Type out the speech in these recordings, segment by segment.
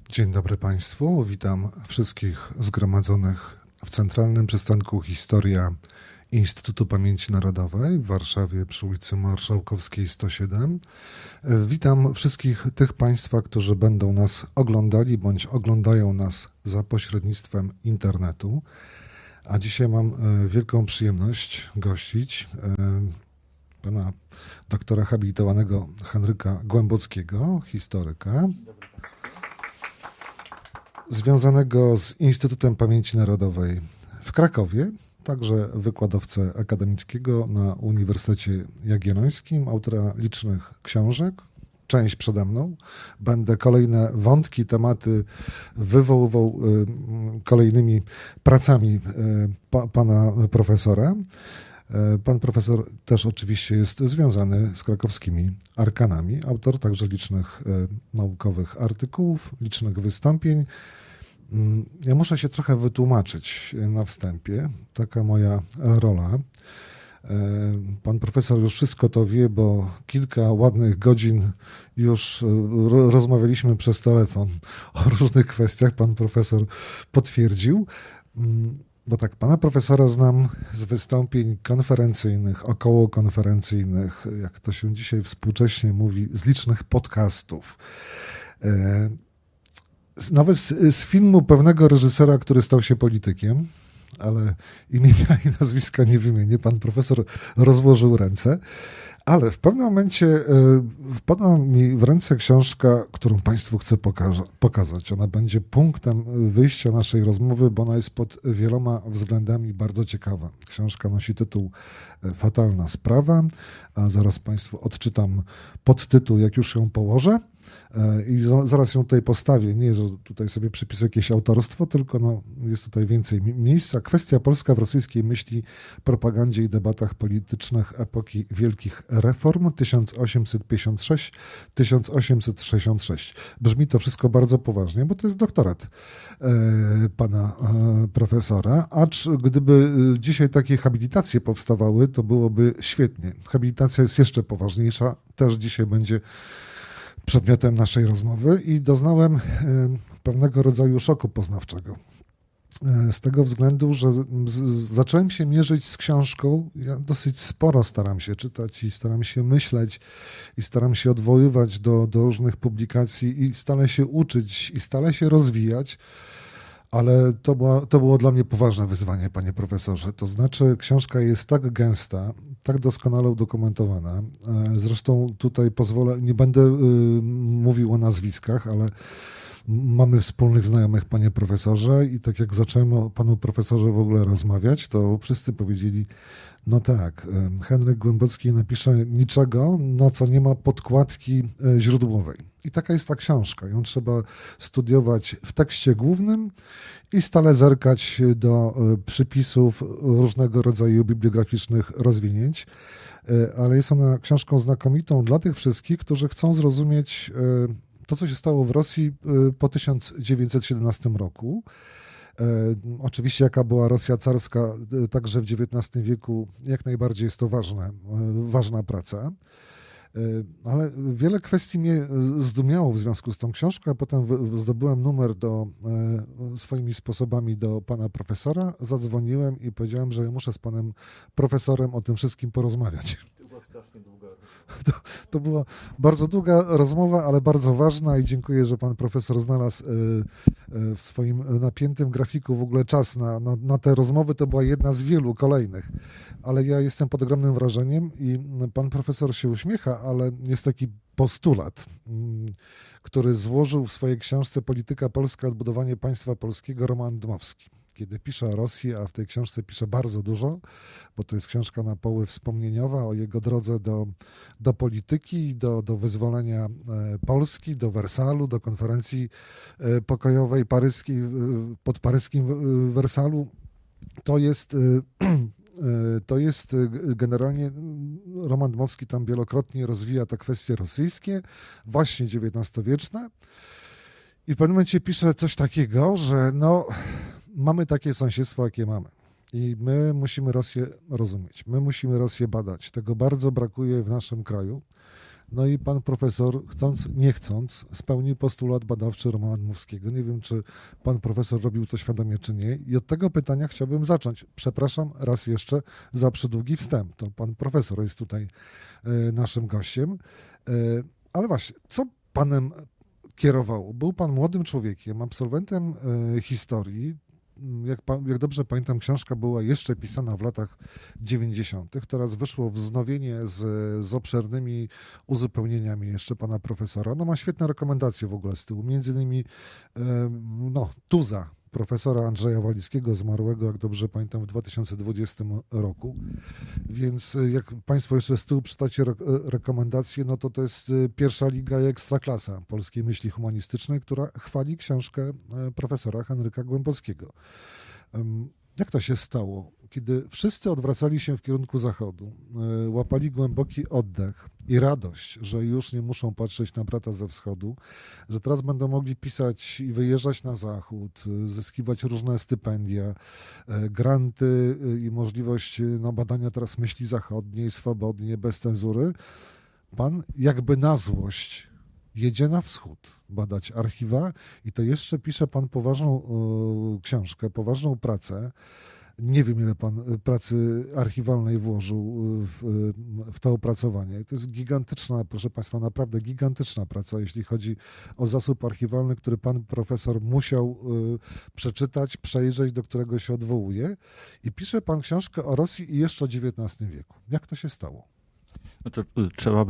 Dzień dobry Państwu. Witam wszystkich zgromadzonych w Centralnym Przystanku Historia Instytutu Pamięci Narodowej w Warszawie przy ulicy Marszałkowskiej 107. Witam wszystkich tych Państwa, którzy będą nas oglądali bądź oglądają nas za pośrednictwem internetu. A dzisiaj mam wielką przyjemność gościć pana doktora habilitowanego Henryka Głębockiego, historyka, związanego z Instytutem Pamięci Narodowej w Krakowie, także wykładowcę akademickiego na Uniwersytecie Jagiellońskim, autora licznych książek, część przede mną. Będę kolejne wątki, tematy wywoływał kolejnymi pracami pana profesora. Pan profesor też oczywiście jest związany z krakowskimi Arkanami, autor także licznych naukowych artykułów, licznych wystąpień. Ja muszę się trochę wytłumaczyć na wstępie, taka moja rola. Pan profesor już wszystko to wie, bo kilka ładnych godzin już rozmawialiśmy przez telefon o różnych kwestiach. Pan profesor potwierdził. Bo tak, pana profesora znam z wystąpień konferencyjnych, okołokonferencyjnych, jak to się dzisiaj współcześnie mówi, z licznych podcastów. Nawet z filmu pewnego reżysera, który stał się politykiem, ale imienia i nazwiska nie wymienię. Pan profesor rozłożył ręce. Ale w pewnym momencie wpadła mi w ręce książka, którą Państwu chcę pokazać. Ona będzie punktem wyjścia naszej rozmowy, bo ona jest pod wieloma względami bardzo ciekawa. Książka nosi tytuł Fatalna sprawa, a zaraz Państwu odczytam podtytuł, jak już ją położę. I zaraz ją tutaj postawię. Nie, że tutaj sobie przypisuję jakieś autorstwo, tylko no, jest tutaj więcej miejsca. Kwestia polska w rosyjskiej myśli, propagandzie i debatach politycznych epoki wielkich reform 1856-1866. Brzmi to wszystko bardzo poważnie, bo to jest doktorat pana profesora. Acz gdyby dzisiaj takie habilitacje powstawały, to byłoby świetnie. Habilitacja jest jeszcze poważniejsza, też dzisiaj będzie przedmiotem naszej rozmowy i doznałem pewnego rodzaju szoku poznawczego. Z tego względu, że zacząłem się mierzyć z książką. Ja dosyć sporo staram się czytać i staram się myśleć i staram się odwoływać do różnych publikacji i stale się uczyć i stale się rozwijać. Ale to było dla mnie poważne wyzwanie, panie profesorze. To znaczy, książka jest tak gęsta, tak doskonale udokumentowana. Zresztą tutaj pozwolę, nie będę mówił o nazwiskach, ale mamy wspólnych znajomych, panie profesorze, i tak jak zacząłem o panu profesorze w ogóle rozmawiać, to wszyscy powiedzieli, no tak, Henryk Głębocki napisze niczego, na co nie ma podkładki źródłowej. I taka jest ta książka. Ją trzeba studiować w tekście głównym i stale zerkać do przypisów różnego rodzaju bibliograficznych rozwinięć. Ale jest ona książką znakomitą dla tych wszystkich, którzy chcą zrozumieć to, co się stało w Rosji po 1917 roku. Oczywiście jaka była Rosja carska także w XIX wieku, jak najbardziej jest to ważna praca. Ale wiele kwestii mnie zdumiało w związku z tą książką, a potem zdobyłem numer swoimi sposobami do pana profesora, zadzwoniłem i powiedziałem, że ja muszę z panem profesorem o tym wszystkim porozmawiać. To była bardzo długa rozmowa, ale bardzo ważna i dziękuję, że pan profesor znalazł w swoim napiętym grafiku w ogóle czas na te rozmowy. To była jedna z wielu kolejnych, ale ja jestem pod ogromnym wrażeniem i pan profesor się uśmiecha, ale jest taki postulat, który złożył w swojej książce Polityka Polska, odbudowanie państwa polskiego Roman Dmowski. Kiedy pisze o Rosji, a w tej książce pisze bardzo dużo, bo to jest książka na poły wspomnieniowa o jego drodze do polityki, do wyzwolenia Polski, do Wersalu, do konferencji pokojowej paryskiej, pod paryskim Wersalu. To jest generalnie, Roman Dmowski tam wielokrotnie rozwija te kwestie rosyjskie, właśnie XIX-wieczne. I w pewnym momencie pisze coś takiego, że no, mamy takie sąsiedztwo, jakie mamy. I my musimy Rosję rozumieć, my musimy Rosję badać. Tego bardzo brakuje w naszym kraju. No i pan profesor, chcąc, nie chcąc, spełnił postulat badawczy Romana Dmowskiego. Nie wiem, czy pan profesor robił to świadomie, czy nie. I od tego pytania chciałbym zacząć. Przepraszam raz jeszcze za przydługi wstęp. To pan profesor jest tutaj naszym gościem. Ale właśnie, co panem kierowało? Był pan młodym człowiekiem, absolwentem historii. Jak dobrze pamiętam, książka była jeszcze pisana w latach 90. Teraz wyszło wznowienie z obszernymi uzupełnieniami jeszcze pana profesora. No ma świetne rekomendacje w ogóle z tyłu. Między innymi Tuza profesora Andrzeja Walickiego, zmarłego, jak dobrze pamiętam, w 2020 roku. Więc jak państwo jeszcze z tyłu czytacie rekomendacje, no to jest pierwsza liga i ekstraklasa polskiej myśli humanistycznej, która chwali książkę profesora Henryka Głębockiego. Jak to się stało, kiedy wszyscy odwracali się w kierunku zachodu, łapali głęboki oddech i radość, że już nie muszą patrzeć na brata ze wschodu, że teraz będą mogli pisać i wyjeżdżać na zachód, zyskiwać różne stypendia, granty i możliwość badania teraz myśli zachodniej, swobodnie, bez cenzury. Pan jakby na złość jedzie na wschód badać archiwa i to jeszcze pisze pan poważną książkę, poważną pracę. Nie wiem, ile pan pracy archiwalnej włożył w to opracowanie. To jest gigantyczna, proszę państwa, naprawdę gigantyczna praca, jeśli chodzi o zasób archiwalny, który pan profesor musiał przeczytać, przejrzeć, do którego się odwołuje. I pisze pan książkę o Rosji i jeszcze o XIX wieku. Jak to się stało? No to trzeba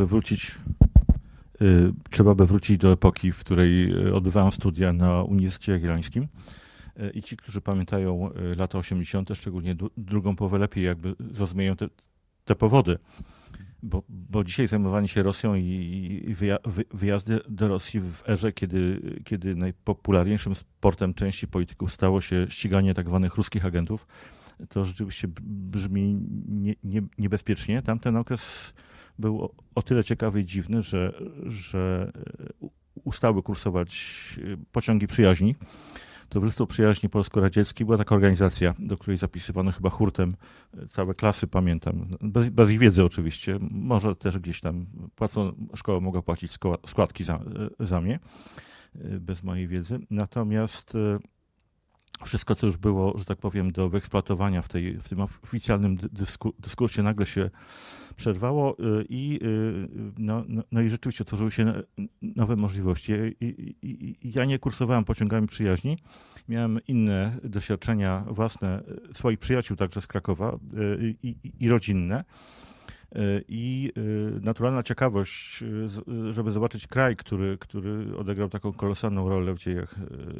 by wrócić do epoki, w której odbywałem studia na Uniwersytecie Jagiellońskim. I ci, którzy pamiętają lata 80., szczególnie drugą połowę, lepiej jakby zrozumieją te powody. Bo dzisiaj zajmowanie się Rosją i wyjazdy do Rosji w erze, kiedy najpopularniejszym sportem części polityków stało się ściganie tak zwanych ruskich agentów, to rzeczywiście brzmi niebezpiecznie. Tamten okres był o tyle ciekawy i dziwny, że ustały kursować pociągi przyjaźni. Towarzystwo Przyjaźni Polsko-Radzieckiej była taka organizacja, do której zapisywano chyba hurtem całe klasy, pamiętam, bez ich wiedzy oczywiście. Może też gdzieś tam szkoła mogła płacić składki za mnie, bez mojej wiedzy. Natomiast wszystko, co już było, że tak powiem, do wyeksploatowania w tym oficjalnym dyskursie, nagle się przerwało i rzeczywiście otworzyły się nowe możliwości. Ja nie kursowałem pociągami przyjaźni, miałem inne doświadczenia własne, swoich przyjaciół także z Krakowa i rodzinne. I naturalna ciekawość, żeby zobaczyć kraj, który odegrał taką kolosalną rolę w dziejach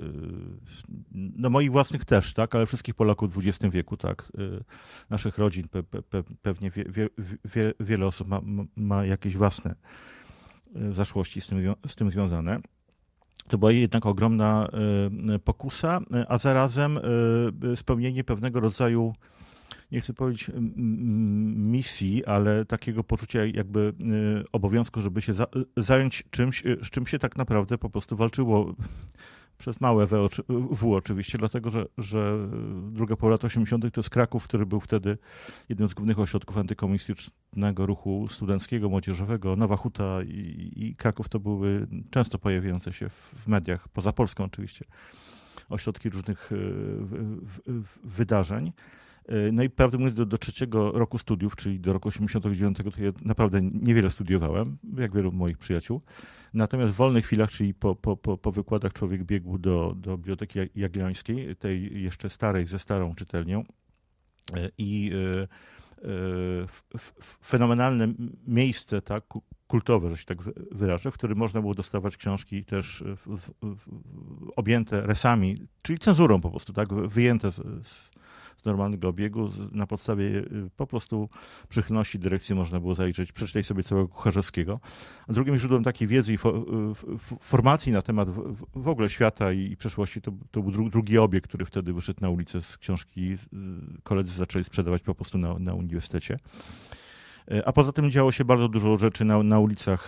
moich własnych też, tak, ale wszystkich Polaków w XX wieku, tak, naszych rodzin, pewnie wiele osób ma jakieś własne zaszłości z tym związane. To była jednak ogromna pokusa, a zarazem spełnienie pewnego rodzaju, nie chcę powiedzieć misji, ale takiego poczucia jakby obowiązku, żeby się zająć czymś, z czym się tak naprawdę po prostu walczyło przez małe W oczywiście, dlatego że druga połowa lat 80. to jest Kraków, który był wtedy jednym z głównych ośrodków antykomunistycznego ruchu studenckiego, młodzieżowego. Nowa Huta i Kraków to były często pojawiające się w mediach, poza Polską oczywiście, ośrodki różnych wydarzeń. No i prawdę mówiąc, do trzeciego roku studiów, czyli do roku 89, to ja naprawdę niewiele studiowałem, jak wielu moich przyjaciół. Natomiast w wolnych chwilach, czyli po wykładach, człowiek biegł do Biblioteki Jagiellońskiej, tej jeszcze starej, ze starą czytelnią, i fenomenalne miejsce, tak, kultowe, że się tak wyrażę, w którym można było dostawać książki też objęte resami, czyli cenzurą po prostu, tak, wyjęte z normalnego obiegu. Na podstawie po prostu przychylności dyrekcji można było zajrzeć, przeczytać sobie całego Kucharzewskiego. A drugim źródłem takiej wiedzy i formacji na temat w ogóle świata i przeszłości to był drugi obieg, który wtedy wyszedł na ulicę z książki. Koledzy zaczęli sprzedawać po prostu na uniwersytecie. A poza tym działo się bardzo dużo rzeczy na ulicach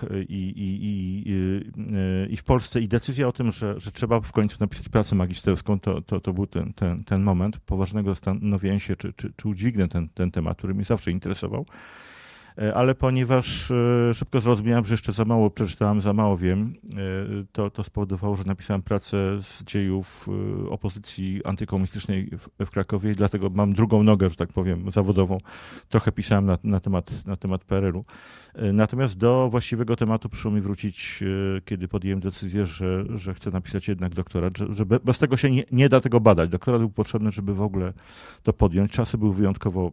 i w Polsce. I decyzja o tym, że trzeba w końcu napisać pracę magisterską, to był ten moment poważnego zastanowienia się, czy udźwignę ten temat, który mnie zawsze interesował. ale ponieważ szybko zrozumiałem, że jeszcze za mało przeczytałem, za mało wiem, to spowodowało, że napisałem pracę z dziejów opozycji antykomunistycznej w Krakowie i dlatego mam drugą nogę, że tak powiem, zawodową. Trochę pisałem na temat PRL-u. Natomiast do właściwego tematu przyszło mi wrócić, kiedy podjąłem decyzję, że chcę napisać jednak doktorat, że bez tego się nie da tego badać. Doktorat był potrzebny, żeby w ogóle to podjąć. Czasy były wyjątkowo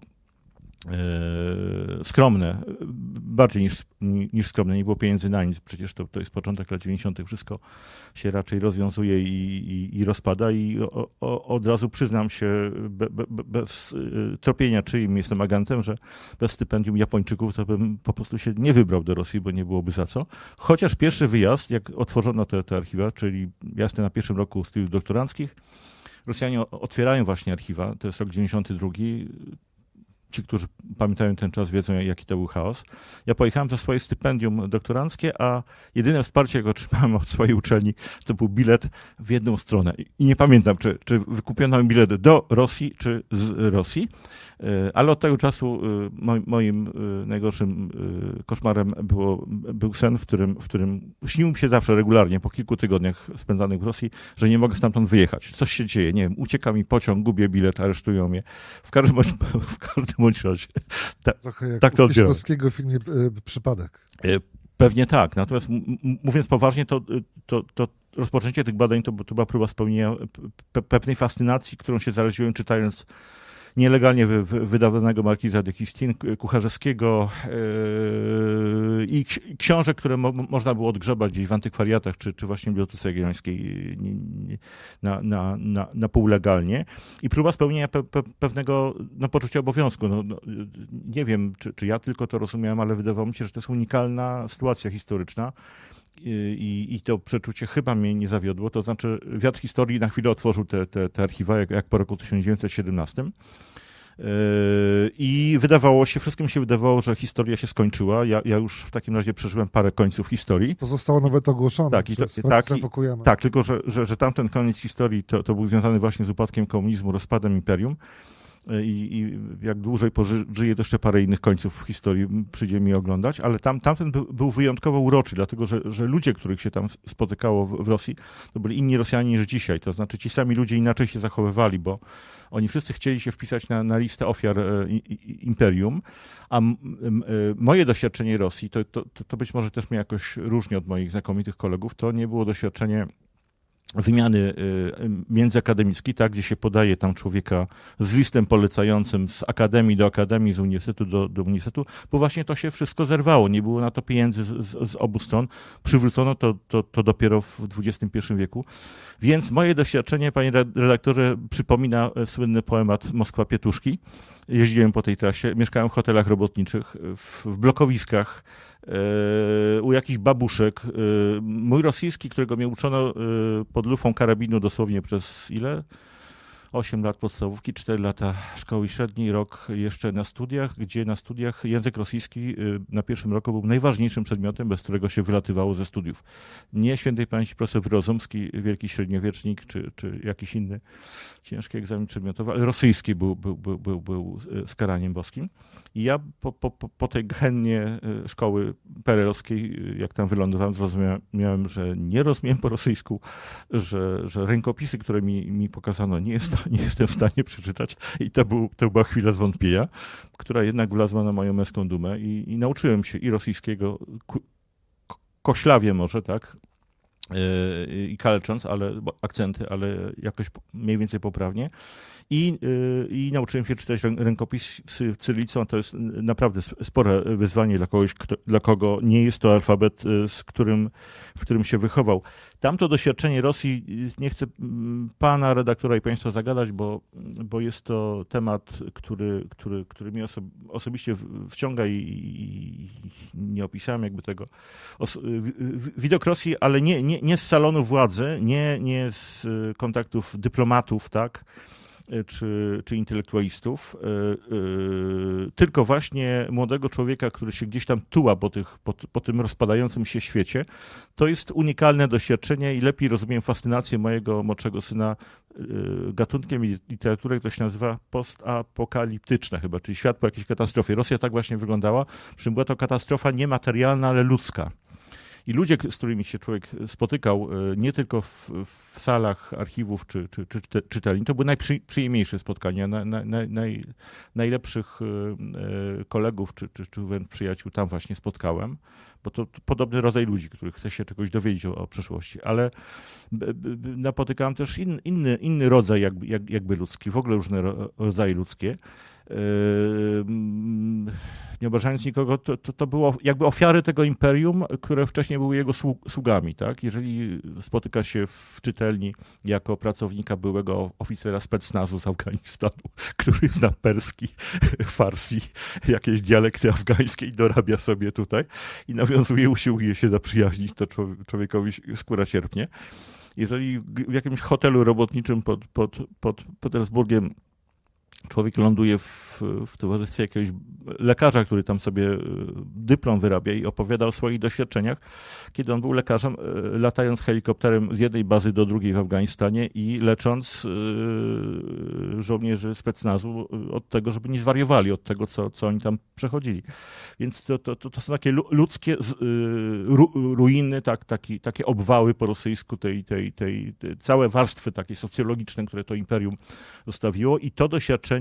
skromne, bardziej niż skromne, nie było pieniędzy na nic, przecież to jest początek lat 90., wszystko się raczej rozwiązuje i rozpada i od razu przyznam się bez tropienia, czyim jestem agentem, że bez stypendium Japończyków to bym po prostu się nie wybrał do Rosji, bo nie byłoby za co. Chociaż pierwszy wyjazd, jak otworzono te archiwa, czyli ja jestem na pierwszym roku studiów doktoranckich, Rosjanie otwierają właśnie archiwa, to jest rok 92. Ci, którzy pamiętają ten czas, wiedzą, jaki to był chaos. Ja pojechałem za swoje stypendium doktoranckie, a jedyne wsparcie, jakie otrzymałem od swojej uczelni, to był bilet w jedną stronę. I nie pamiętam, czy wykupiono bilet do Rosji, czy z Rosji, ale od tego czasu moim najgorszym koszmarem był sen, w którym śnił mi się zawsze regularnie, po kilku tygodniach spędzanych w Rosji, że nie mogę stamtąd wyjechać. Coś się dzieje, nie wiem, ucieka mi pociąg, gubię bilet, aresztują mnie. W każdym bądź razie. Trochę jak tak to w Kieślowskiego filmie Przypadek. Pewnie tak. Natomiast mówiąc poważnie, to rozpoczęcie tych badań to była próba spełnienia pewnej fascynacji, którą się zaraziłem czytając nielegalnie wydawanego Markiza de Custine, Kucharzewskiego i książek, które można było odgrzebać gdzieś w antykwariatach, czy właśnie w Bibliotece Jagiellońskiej na półlegalnie. I próba spełnienia pewnego poczucia obowiązku. Nie wiem, czy ja tylko to rozumiałem, ale wydawało mi się, że to jest unikalna sytuacja historyczna. I to przeczucie chyba mnie nie zawiodło. To znaczy wiatr historii na chwilę otworzył te archiwa, jak po roku 1917. I wszystkim się wydawało, że historia się skończyła. Ja już w takim razie przeżyłem parę końców historii. To zostało nawet ogłoszone. Tak, tylko że tamten koniec historii to był związany właśnie z upadkiem komunizmu, rozpadem imperium. I jak dłużej pożyję, to jeszcze parę innych końców w historii przyjdzie mi oglądać, ale tamten był wyjątkowo uroczy, dlatego że ludzie, których się tam spotykało w Rosji, to byli inni Rosjanie niż dzisiaj. To znaczy ci sami ludzie inaczej się zachowywali, bo oni wszyscy chcieli się wpisać na listę ofiar imperium, a moje doświadczenie Rosji, to być może też mnie jakoś różni od moich znakomitych kolegów, to nie było doświadczenie wymiany międzyakademickiej, tak, gdzie się podaje tam człowieka z listem polecającym z akademii do akademii, z uniwersytetu do uniwersytetu, bo właśnie to się wszystko zerwało. Nie było na to pieniędzy z obu stron. Przywrócono to dopiero w XXI wieku. Więc moje doświadczenie, panie redaktorze, przypomina słynny poemat Moskwa Pietuszki. Jeździłem po tej trasie, mieszkałem w hotelach robotniczych, w blokowiskach, u jakichś babuszek. Mój rosyjski, którego mnie uczono pod lufą karabinu dosłownie przez ile? 8 lat podstawówki, 4 lata szkoły średniej, rok jeszcze na studiach, gdzie na studiach język rosyjski na pierwszym roku był najważniejszym przedmiotem, bez którego się wylatywało ze studiów. Nie świętej pamięci profesor Wyrozumski, wielki średniowiecznik, czy jakiś inny ciężki egzamin przedmiotowy, ale rosyjski był skaraniem boskim. I ja po tej gehennie szkoły perelowskiej, jak tam wylądowałem, zrozumiałem, że nie rozumiem po rosyjsku, że rękopisy, które mi pokazano, nie jestem w stanie przeczytać. I to była chwila zwątpienia, która jednak wlazła na moją męską dumę i nauczyłem się i rosyjskiego, koślawie może, tak, i kalecząc, akcenty, ale jakoś mniej więcej poprawnie. I nauczyłem się czytać rękopisy cyrylicą. To jest naprawdę spore wyzwanie dla kogoś, dla kogo nie jest to alfabet, w którym się wychował. Tamto doświadczenie Rosji, nie chcę pana redaktora i państwa zagadać, bo jest to temat, który mnie osobiście wciąga i nie opisałem jakby tego. Widok Rosji, ale nie z salonu władzy, nie z kontaktów dyplomatów, tak, czy intelektualistów, tylko właśnie młodego człowieka, który się gdzieś tam tuła po tym rozpadającym się świecie. To jest unikalne doświadczenie i lepiej rozumiem fascynację mojego młodszego syna gatunkiem literatury, który się nazywa postapokaliptyczna chyba, czyli świat po jakiejś katastrofie. Rosja tak właśnie wyglądała, przy czym była to katastrofa niematerialna, ale ludzka. I ludzie, z którymi się człowiek spotykał, nie tylko w salach archiwów czy czytelni, to były najprzyjemniejsze spotkania. Najlepszych kolegów czy wręcz przyjaciół tam właśnie spotkałem, bo to podobny rodzaj ludzi, których chce się czegoś dowiedzieć o przeszłości. Ale napotykałem też inny rodzaj jakby ludzki, w ogóle różne rodzaje ludzkie. Nie obrażając nikogo, to było jakby ofiary tego imperium, które wcześniej były jego sługami. Tak? Jeżeli spotyka się w czytelni jako pracownika byłego oficera specnazu z Afganistanu, który zna perski, farsi, jakieś dialekty afgańskie i dorabia sobie tutaj i nawiązuje, usiłuje się zaprzyjaźnić, to człowiekowi skóra cierpnie. Jeżeli w jakimś hotelu robotniczym pod Petersburgiem człowiek ląduje w towarzystwie jakiegoś lekarza, który tam sobie dyplom wyrabia i opowiada o swoich doświadczeniach, kiedy on był lekarzem, latając helikopterem z jednej bazy do drugiej w Afganistanie i lecząc żołnierzy specnazu od tego, żeby nie zwariowali, od tego, co oni tam przechodzili. Więc to są takie ludzkie ruiny, takie obwały po rosyjsku, tej całe warstwy takie socjologiczne, które to imperium zostawiło i to doświadczenie,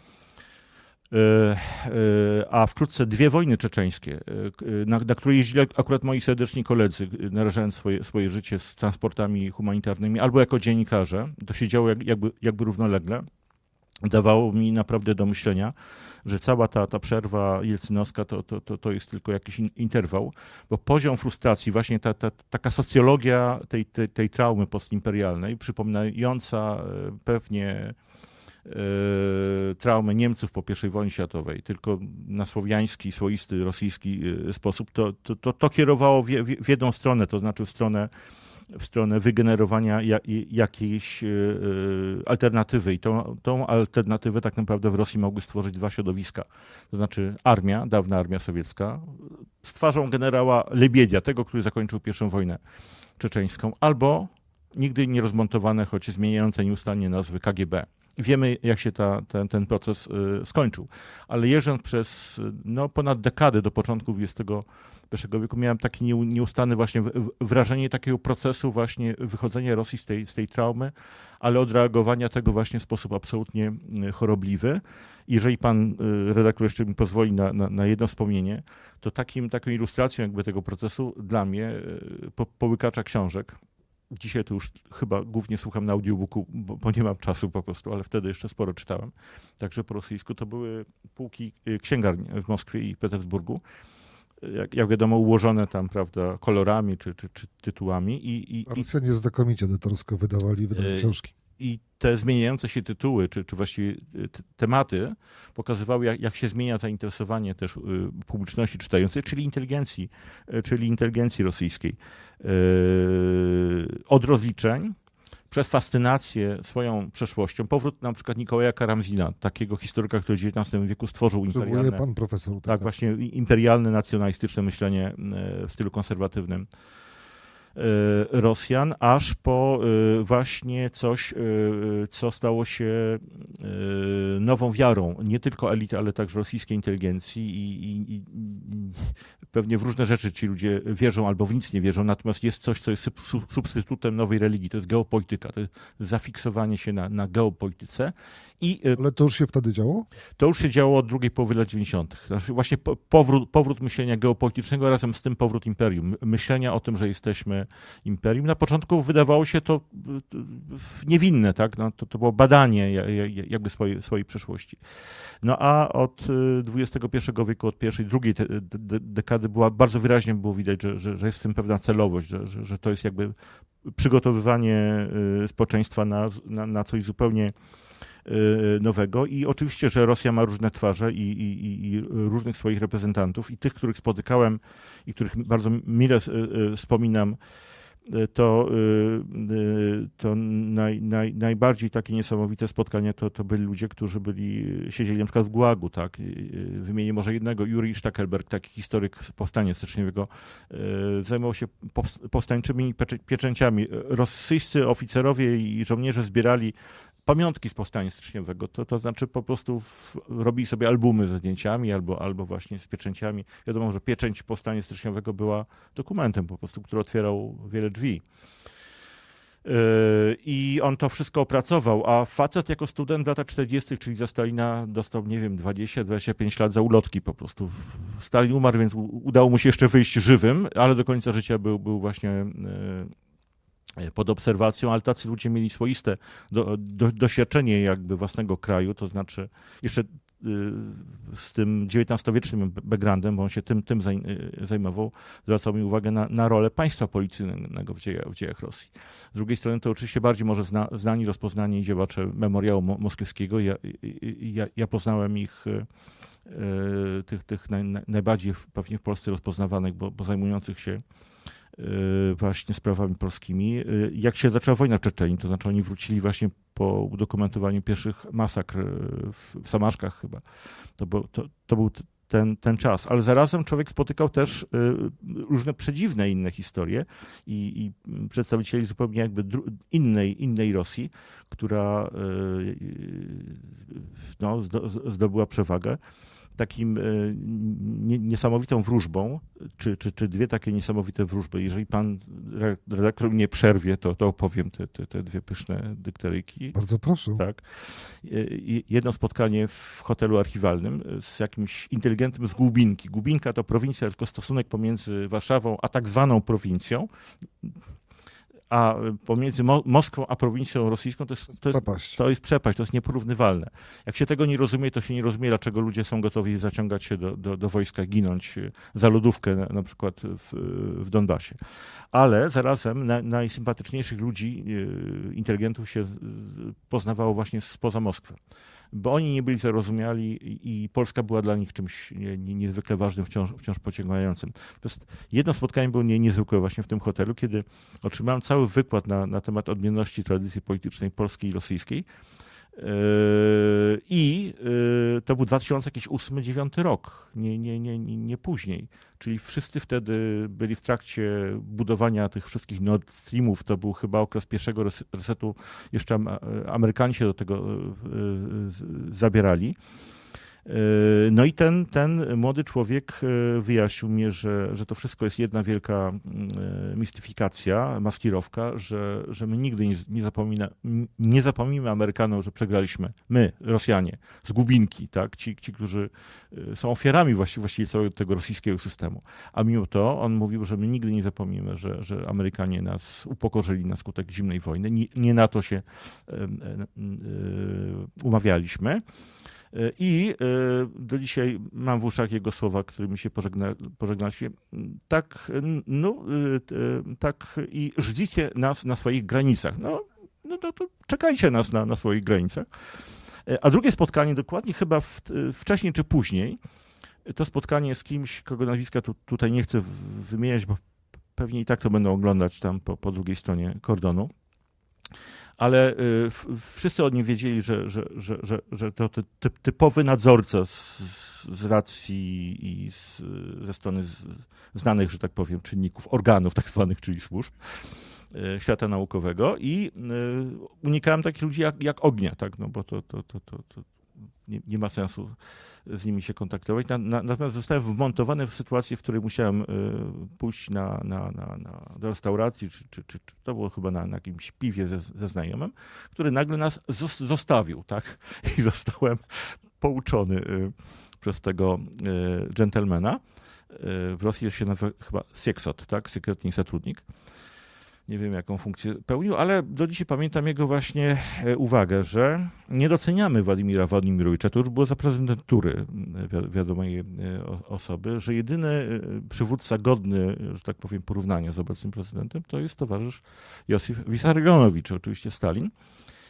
a wkrótce 2 wojny czeczeńskie, na które jeździli akurat moi serdeczni koledzy, narażając swoje życie z transportami humanitarnymi, albo jako dziennikarze, to się działo jakby równolegle, dawało mi naprawdę do myślenia, że cała ta przerwa jelcynowska to jest tylko jakiś interwał, bo poziom frustracji, właśnie taka socjologia tej traumy postimperialnej, przypominająca pewnie traumę Niemców po I wojnie światowej, tylko na słowiański, swoisty, rosyjski sposób, to kierowało w jedną stronę, to znaczy w stronę wygenerowania jakiejś alternatywy. I tą alternatywę tak naprawdę w Rosji mogły stworzyć 2 środowiska. To znaczy dawna armia sowiecka, z twarzą generała Lebiedia, tego, który zakończył I wojnę czeczeńską, albo nigdy nie rozmontowane, choć zmieniające nieustannie nazwy KGB. Wiemy, jak się ten proces skończył. Ale jeżdżąc przez ponad dekadę do początku XXI wieku, miałem takie nieustanne właśnie wrażenie takiego procesu właśnie wychodzenia Rosji z tej traumy, ale odreagowania tego właśnie w sposób absolutnie chorobliwy. Jeżeli pan redaktor jeszcze mi pozwoli na jedno wspomnienie, to taką ilustracją jakby tego procesu dla mnie, połykacza książek, dzisiaj to już chyba głównie słucham na audiobooku, bo nie mam czasu po prostu, ale wtedy jeszcze sporo czytałem. Także po rosyjsku to były półki księgarni w Moskwie i Petersburgu. Jak wiadomo, ułożone tam, prawda, kolorami czy tytułami. Rosjanie znakomicie edytorsko wydawali książki. I te zmieniające się tytuły, czy właściwie tematy pokazywały, jak się zmienia zainteresowanie też publiczności czytającej, czyli inteligencji rosyjskiej. Od rozliczeń, przez fascynację swoją przeszłością, powrót na przykład Nikołaja Karamzina, takiego historyka, który w XIX wieku stworzył imperialne, pan profesor, tak, właśnie imperialne, nacjonalistyczne myślenie w stylu konserwatywnym Rosjan, aż po właśnie coś, co stało się nową wiarą nie tylko elity, ale także rosyjskiej inteligencji i pewnie w różne rzeczy ci ludzie wierzą albo w nic nie wierzą, natomiast jest coś, co jest substytutem nowej religii, to jest geopolityka, to jest zafiksowanie się na geopolityce. Ale to już się wtedy działo? To już się działo od drugiej połowy lat 90. Znaczy właśnie powrót myślenia geopolitycznego, razem z tym powrót imperium. Myślenia o tym, że jesteśmy imperium. Na początku wydawało się to niewinne, tak? To było badanie jakby swojej przeszłości. No a od XXI wieku, od pierwszej, drugiej dekady bardzo wyraźnie było widać, że jest w tym pewna celowość, że to jest jakby przygotowywanie społeczeństwa na coś zupełnie nowego i oczywiście, że Rosja ma różne twarze i różnych swoich reprezentantów i tych, których spotykałem i których bardzo mile wspominam to najbardziej takie niesamowite spotkania to byli ludzie, którzy siedzieli na przykład w Gułagu, tak? Wymienię może jednego, Jurij Stackelberg, taki historyk powstania styczniowego, zajmował się powstańczymi pieczęciami. Rosyjscy oficerowie i żołnierze zbierali pamiątki z powstania styczniowego, to znaczy po prostu robili sobie albumy ze zdjęciami albo właśnie z pieczęciami. Wiadomo, że pieczęć powstania styczniowego była dokumentem po prostu, który otwierał wiele drzwi. I on to wszystko opracował, a facet jako student w latach 40., czyli za Stalina, dostał, nie wiem, 20-25 lat za ulotki po prostu. Stalin umarł, więc udało mu się jeszcze wyjść żywym, ale do końca życia był właśnie pod obserwacją, ale tacy ludzie mieli swoiste doświadczenie jakby własnego kraju, to znaczy jeszcze z tym XIX-wiecznym backgroundem, bo on się tym zajmował, zwracał mi uwagę na rolę państwa policyjnego w dziejach Rosji. Z drugiej strony to oczywiście bardziej może znani, rozpoznani działacze Memoriału Moskiewskiego. Ja poznałem ich, tych najbardziej pewnie w Polsce rozpoznawanych, bo zajmujących się właśnie sprawami polskimi. Jak się zaczęła wojna w Czeczenii, to znaczy oni wrócili właśnie po udokumentowaniu pierwszych masakr w Samaszkach chyba. To był ten czas, ale zarazem człowiek spotykał też różne przedziwne inne historie i przedstawicieli zupełnie jakby innej Rosji, która zdobyła przewagę. Takim niesamowitą wróżbą, czy dwie takie niesamowite wróżby. Jeżeli pan redaktor nie przerwie, to opowiem te dwie pyszne dykteryjki. Bardzo proszę. Tak. Jedno spotkanie w hotelu archiwalnym z jakimś inteligentem z Głubinki. Głubinka to prowincja, tylko stosunek pomiędzy Warszawą a tak zwaną prowincją, a pomiędzy Moskwą a prowincją rosyjską to jest przepaść, to jest nieporównywalne. Jak się tego nie rozumie, to się nie rozumie, dlaczego ludzie są gotowi zaciągać się do wojska, ginąć za lodówkę na przykład w Donbasie. Ale zarazem najsympatyczniejszych ludzi, inteligentów się poznawało właśnie spoza Moskwy. Bo oni nie byli zarozumiali i Polska była dla nich czymś niezwykle ważnym, wciąż pociągającym. To jest, jedno spotkanie było niezwykłe właśnie w tym hotelu, kiedy otrzymałem cały wykład na temat odmienności tradycji politycznej polskiej i rosyjskiej. I to był 2008-2009 rok, nie później. Czyli wszyscy wtedy byli w trakcie budowania tych wszystkich Nord Streamów. To był chyba okres pierwszego resetu. Jeszcze Amerykanie się do tego zabierali. No i ten młody człowiek wyjaśnił mnie, że to wszystko jest jedna wielka mistyfikacja, maskirowka, że my nigdy nie zapomnimy Amerykanom, że przegraliśmy. My, Rosjanie, z Głubinki, tak? Ci, którzy są ofiarami właściwie całego tego rosyjskiego systemu. A mimo to on mówił, że my nigdy nie zapomnimy, że Amerykanie nas upokorzyli na skutek zimnej wojny. Nie na to się umawialiśmy. I do dzisiaj mam w uszach jego słowa, którymi się pożegnaliśmy. Tak i żdzicie nas na swoich granicach. To czekajcie nas na swoich granicach. A drugie spotkanie, dokładnie chyba wcześniej czy później, to spotkanie z kimś, kogo nazwiska tutaj nie chcę wymieniać, bo pewnie i tak to będą oglądać tam po drugiej stronie kordonu. Ale wszyscy o nim wiedzieli, że to typowy nadzorca z racji i ze strony znanych, że tak powiem, czynników, organów tak zwanych, czyli służb świata naukowego i unikałem takich ludzi jak ognia, tak? No bo to nie ma sensu z nimi się kontaktować. Natomiast zostałem wmontowany w sytuację, w której musiałem pójść do restauracji, czy to było chyba na jakimś piwie ze znajomym, który nagle nas zostawił, tak? I zostałem pouczony przez tego dżentelmena. W Rosji się nazywa chyba Sieksot, tak? Sekretny zatrudnik. Nie wiem, jaką funkcję pełnił, ale do dzisiaj pamiętam jego właśnie uwagę, że nie doceniamy Władimira Władimirowicza, to już było za prezydentury wiadomej osoby, że jedyny przywódca godny, że tak powiem, porównania z obecnym prezydentem, to jest towarzysz Józef Wissarionowicz, oczywiście Stalin.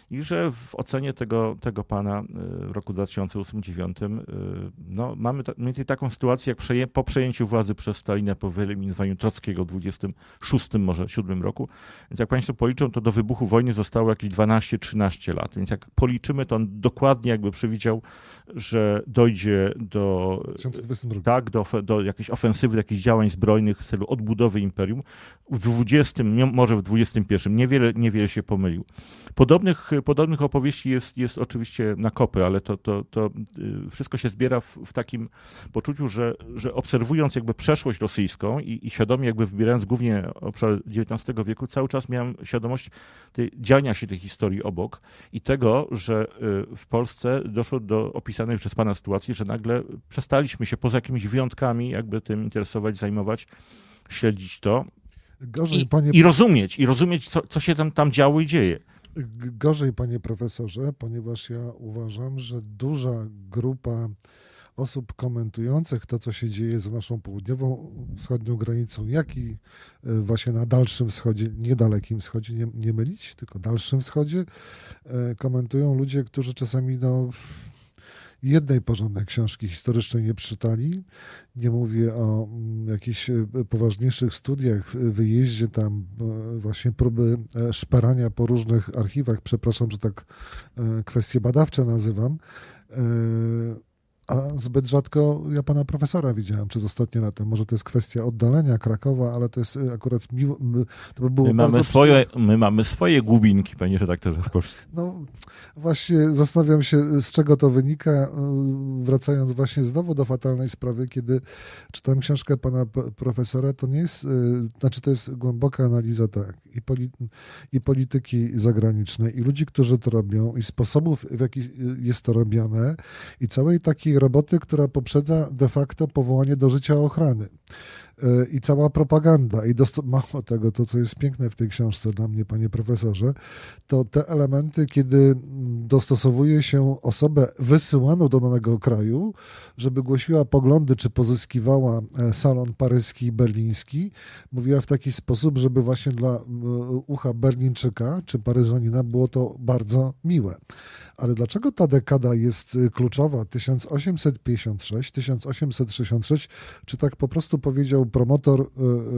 i że w ocenie tego pana w roku 2008-2009 no, mamy mniej więcej taką sytuację, jak po przejęciu władzy przez Stalina, po wyeliminowaniu Trockiego w 26, może 7 roku. Więc jak państwo policzą, to do wybuchu wojny zostało jakieś 12-13 lat. Więc jak policzymy, to on dokładnie jakby przewidział, że dojdzie do, 2022. tak, do jakiejś ofensywy, do jakichś działań zbrojnych w celu odbudowy imperium. W 20, może w 21. Niewiele się pomylił. Podobnych opowieści jest oczywiście na kopy, ale to wszystko się zbiera w takim poczuciu, że obserwując jakby przeszłość rosyjską i świadomie jakby wybierając głównie obszar XIX wieku, cały czas miałem świadomość dziania się tej historii obok i tego, że w Polsce doszło do opisanej przez pana sytuacji, że nagle przestaliśmy się poza jakimiś wyjątkami jakby tym interesować, zajmować, śledzić to. Gorzej, I rozumieć, co się tam działo i dzieje. Gorzej, panie profesorze, ponieważ ja uważam, że duża grupa osób komentujących to, co się dzieje za naszą południową, wschodnią granicą, jak i właśnie na Dalszym Wschodzie, niedalekim wschodzie, nie mylić, tylko Dalszym Wschodzie, komentują ludzie, którzy czasami jednej porządnej książki historycznej nie przeczytali. Nie mówię o jakichś poważniejszych studiach, wyjeździe tam, właśnie próby szperania po różnych archiwach. Przepraszam, że tak kwestie badawcze nazywam. A zbyt rzadko ja pana profesora widziałem przez ostatnie lata. Może to jest kwestia oddalenia Krakowa, ale to jest akurat miło. To by było my mamy swoje głubinki, panie redaktorze, w Polsce. No właśnie zastanawiam się, z czego to wynika, wracając właśnie znowu do fatalnej sprawy, kiedy czytam książkę pana profesora, to nie jest, znaczy to jest głęboka analiza i polityki zagranicznej, i ludzi, którzy to robią, i sposobów, w jaki jest to robione, i całej takiej roboty, która poprzedza de facto powołanie do życia ochrany. I cała propaganda, i mało tego, to co jest piękne w tej książce dla mnie, panie profesorze, to te elementy, kiedy dostosowuje się osobę wysyłaną do danego kraju, żeby głosiła poglądy, czy pozyskiwała salon paryski i berliński, mówiła w taki sposób, żeby właśnie dla ucha Berlińczyka czy Paryżanina było to bardzo miłe. Ale dlaczego ta dekada jest kluczowa? 1856, 1866, czy tak po prostu powiedział promotor,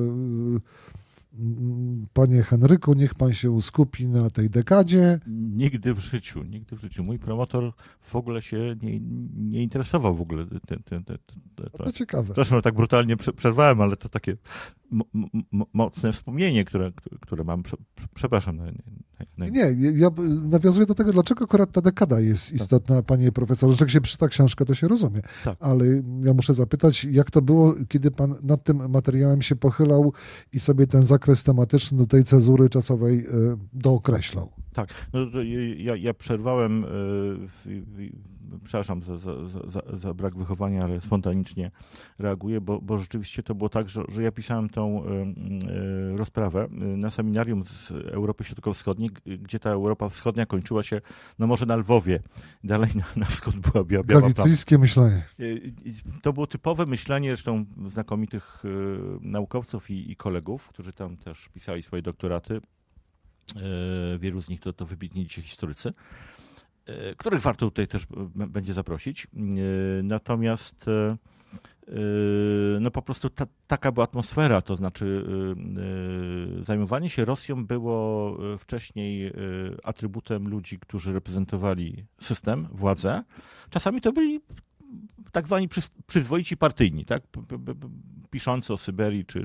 panie Henryku, niech pan się skupi na tej dekadzie? Nigdy w życiu. Mój promotor w ogóle się nie interesował w ogóle. To ciekawe. Przepraszam, że tak brutalnie przerwałem, ale to takie mocne wspomnienie, które mam. Przepraszam. Nie, ja nawiązuję do tego, dlaczego akurat ta dekada jest istotna, panie profesorze. Jak się czyta książkę, to się rozumie. Tak. Ale ja muszę zapytać, jak to było, kiedy pan nad tym materiałem się pochylał i sobie ten zakres tematyczny do tej cezury czasowej dookreślał? Tak, no ja przerwałem, przepraszam za brak wychowania, ale spontanicznie reaguję, bo rzeczywiście to było tak, że ja pisałem tą rozprawę na seminarium z Europy Środkowo-Wschodniej, gdzie ta Europa Wschodnia kończyła się, no może na Lwowie, dalej na wschód była Biała. Galicyjskie myślenie. To było typowe myślenie, zresztą znakomitych naukowców i kolegów, którzy tam też pisali swoje doktoraty. Wielu z nich to wybitni dzisiaj historycy, których warto tutaj też będzie zaprosić. Natomiast no po prostu taka była atmosfera, to znaczy zajmowanie się Rosją było wcześniej atrybutem ludzi, którzy reprezentowali system, władzę. Czasami to byli tak zwani przyzwoici partyjni, tak? Piszący o Syberii czy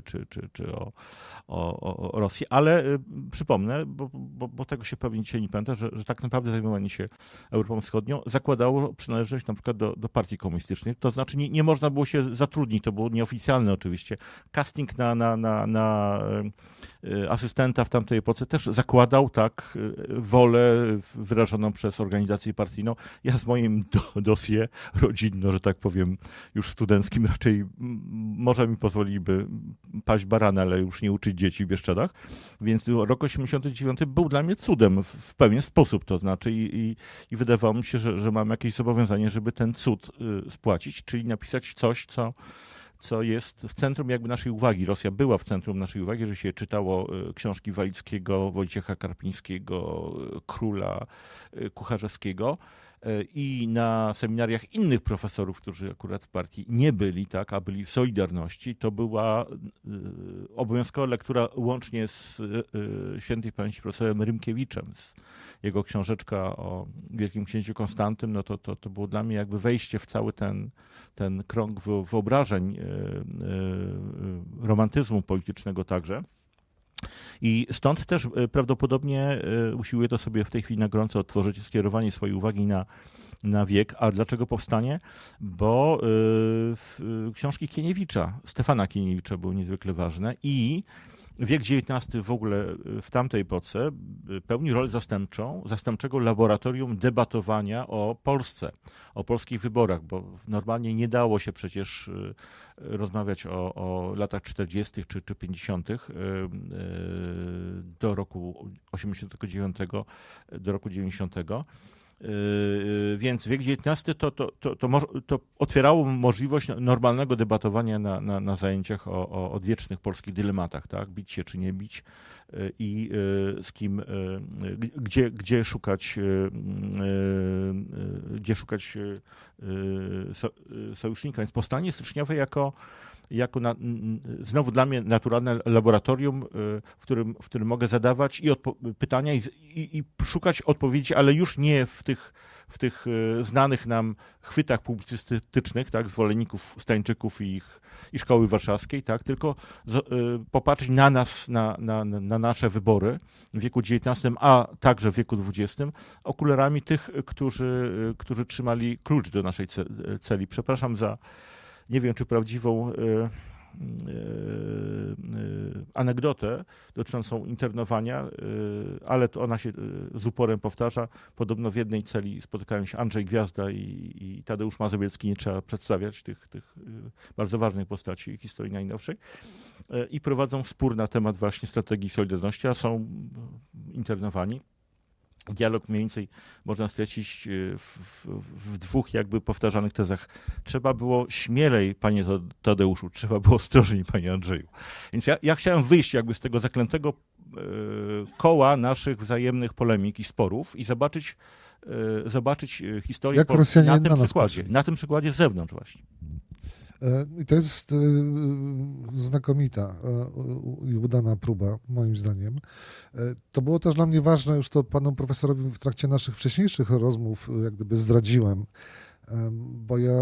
o Rosji, ale przypomnę, bo tego się pewnie dzisiaj nie pamięta, że tak naprawdę zajmowanie się Europą Wschodnią zakładało przynależność na przykład do partii komunistycznej. To znaczy nie można było się zatrudnić, to było nieoficjalne oczywiście. Casting na asystenta w tamtej epoce też zakładał tak wolę wyrażoną przez organizację partyjną. Ja z moim dossier rodzinno, że tak powiem, już studenckim raczej może mi pozwoliby paść barana, ale już nie uczyć dzieci w Bieszczadach. Więc rok 89 był dla mnie cudem w pewien sposób, to znaczy i wydawało mi się, że mam jakieś zobowiązanie, żeby ten cud spłacić, czyli napisać coś, co jest w centrum jakby naszej uwagi. Rosja była w centrum naszej uwagi, że się czytało książki Walickiego, Wojciecha Karpińskiego, Króla, Kucharzewskiego. I na seminariach innych profesorów, którzy akurat w partii nie byli, tak, a byli w Solidarności, to była obowiązkowa lektura łącznie z świętej pamięci profesorem Rymkiewiczem. Jego książeczka o Wielkim Księciu Konstantym, no to było dla mnie jakby wejście w cały ten krąg wyobrażeń romantyzmu politycznego także. I stąd też prawdopodobnie usiłuje to sobie w tej chwili na gorąco odtworzyć, skierowanie swojej uwagi na wiek. A dlaczego powstanie? Bo książki Kieniewicza, Stefana Kieniewicza były niezwykle ważne i wiek XIX w ogóle w tamtej epoce pełni rolę zastępczego laboratorium debatowania o Polsce, o polskich wyborach, bo normalnie nie dało się przecież rozmawiać o latach 40. czy 50. Do roku 89, do roku 90. Więc wiek XIX to otwierało możliwość normalnego debatowania na zajęciach o odwiecznych polskich dylematach, tak? Bić się czy nie bić i z kim, gdzie szukać sojusznika. Więc powstanie styczniowe jako znowu dla mnie naturalne laboratorium, w którym mogę zadawać pytania i szukać odpowiedzi, ale już nie w tych znanych nam chwytach publicystycznych, tak, zwolenników Stańczyków i Szkoły Warszawskiej, tak, tylko popatrzeć na nas, na nasze wybory w wieku XIX, a także w wieku XX, okularami tych, którzy trzymali klucz do naszej celi. Przepraszam za nie wiem, czy prawdziwą anegdotę dotyczącą internowania, ale to ona się z uporem powtarza. Podobno w jednej celi spotykają się Andrzej Gwiazda i Tadeusz Mazowiecki, nie trzeba przedstawiać tych bardzo ważnych postaci historii najnowszej, i prowadzą spór na temat właśnie strategii Solidarności, a są internowani. Dialog mniej więcej można streścić w dwóch jakby powtarzanych tezach. Trzeba było śmielej, panie Tadeuszu, trzeba było ostrożniej, panie Andrzeju. Więc ja chciałem wyjść jakby z tego zaklętego koła naszych wzajemnych polemik i sporów i zobaczyć historię Polski na tym przykładzie z zewnątrz właśnie. I to jest znakomita i udana próba, moim zdaniem. To było też dla mnie ważne, już to panu profesorowi w trakcie naszych wcześniejszych rozmów jak gdyby zdradziłem, bo ja,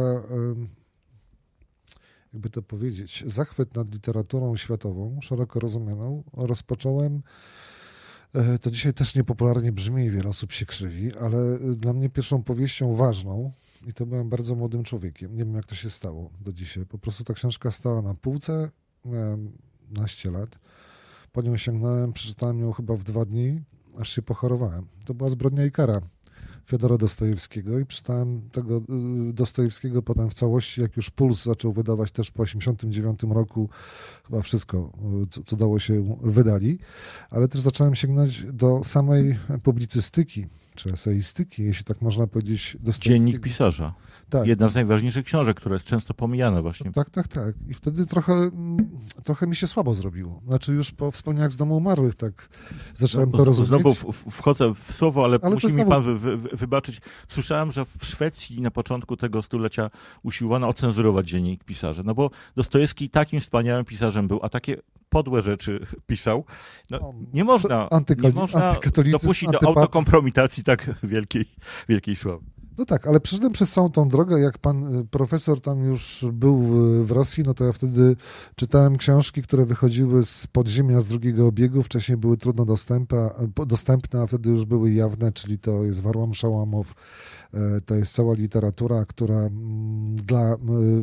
jakby to powiedzieć, zachwyt nad literaturą światową, szeroko rozumianą, rozpocząłem. To dzisiaj też niepopularnie brzmi, wiele osób się krzywi, ale dla mnie pierwszą powieścią ważną, i to byłem bardzo młodym człowiekiem, nie wiem jak to się stało do dzisiaj, po prostu ta książka stała na półce, miałem 12 lat, po nią sięgnąłem, przeczytałem ją chyba w 2 dni, aż się pochorowałem. To była Zbrodnia i kara Fiodora Dostojewskiego i przeczytałem tego Dostojewskiego potem w całości, jak już Puls zaczął wydawać też po 1989 roku, chyba wszystko, co dało się, wydali, ale też zacząłem sięgnąć do samej publicystyki, czy eseistyki, jeśli tak można powiedzieć. Dziennik pisarza. Tak. Jedna z najważniejszych książek, która jest często pomijana właśnie. Tak. I wtedy trochę mi się słabo zrobiło. Znaczy już po wspomnieniach z Domu Umarłych tak zacząłem to rozumieć. Znowu wchodzę w słowo, ale musi mi pan wybaczyć. Słyszałem, że w Szwecji na początku tego stulecia usiłowano ocenzurować dziennik pisarza, no bo Dostojewski takim wspaniałym pisarzem był, a takie podłe rzeczy pisał. No, nie można dopuścić do autokompromitacji tak wielkiej sławy. No tak, ale przeszedłem przez całą tą drogę, jak pan profesor tam już był w Rosji, no to ja wtedy czytałem książki, które wychodziły z podziemia, z drugiego obiegu, wcześniej były trudno dostępne, a wtedy już były jawne, czyli to jest Warłam Szałamow, to jest cała literatura, która dla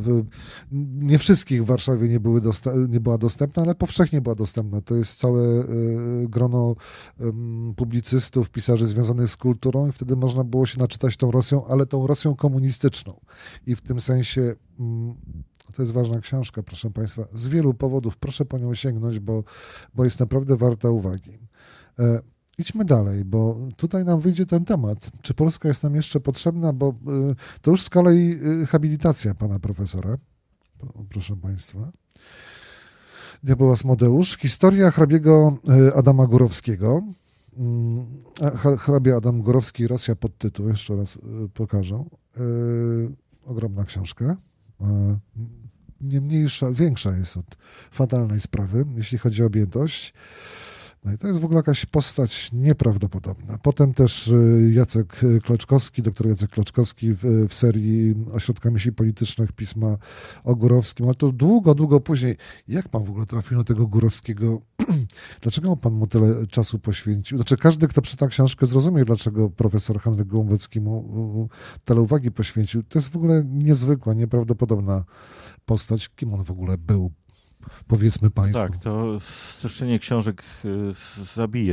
nie wszystkich w Warszawie nie była dostępna, ale powszechnie była dostępna. To jest całe grono publicystów, pisarzy związanych z kulturą i wtedy można było się naczytać tą Rosją, ale tą Rosją komunistyczną. I w tym sensie to jest ważna książka, proszę państwa. Z wielu powodów proszę po nią sięgnąć, bo jest naprawdę warta uwagi. Idźmy dalej, bo tutaj nam wyjdzie ten temat. Czy Polska jest nam jeszcze potrzebna? Bo to już z kolei habilitacja pana profesora. proszę Państwa. Diabeł Asmodeusz. Historia hrabiego Adama Górowskiego. Hrabia Adam Górowski, Rosja, podtytuł, jeszcze raz pokażę. Ogromna książka. Nie mniejsza, większa jest od Fatalnej Sprawy, jeśli chodzi o objętość. No i to jest w ogóle jakaś postać nieprawdopodobna. Potem też Jacek Kloczkowski, doktor Jacek Kloczkowski w serii Ośrodka Myśli Politycznych pisma o Górowskim, ale to długo później. Jak pan w ogóle trafił na tego Górowskiego? Dlaczego pan mu tyle czasu poświęcił? Znaczy każdy, kto czyta książkę, zrozumie, dlaczego profesor Henryk Gołębecki mu tyle uwagi poświęcił. To jest w ogóle niezwykła, nieprawdopodobna postać. Kim on w ogóle był? Powiedzmy Państwu. Tak, to streszczenie książek zabije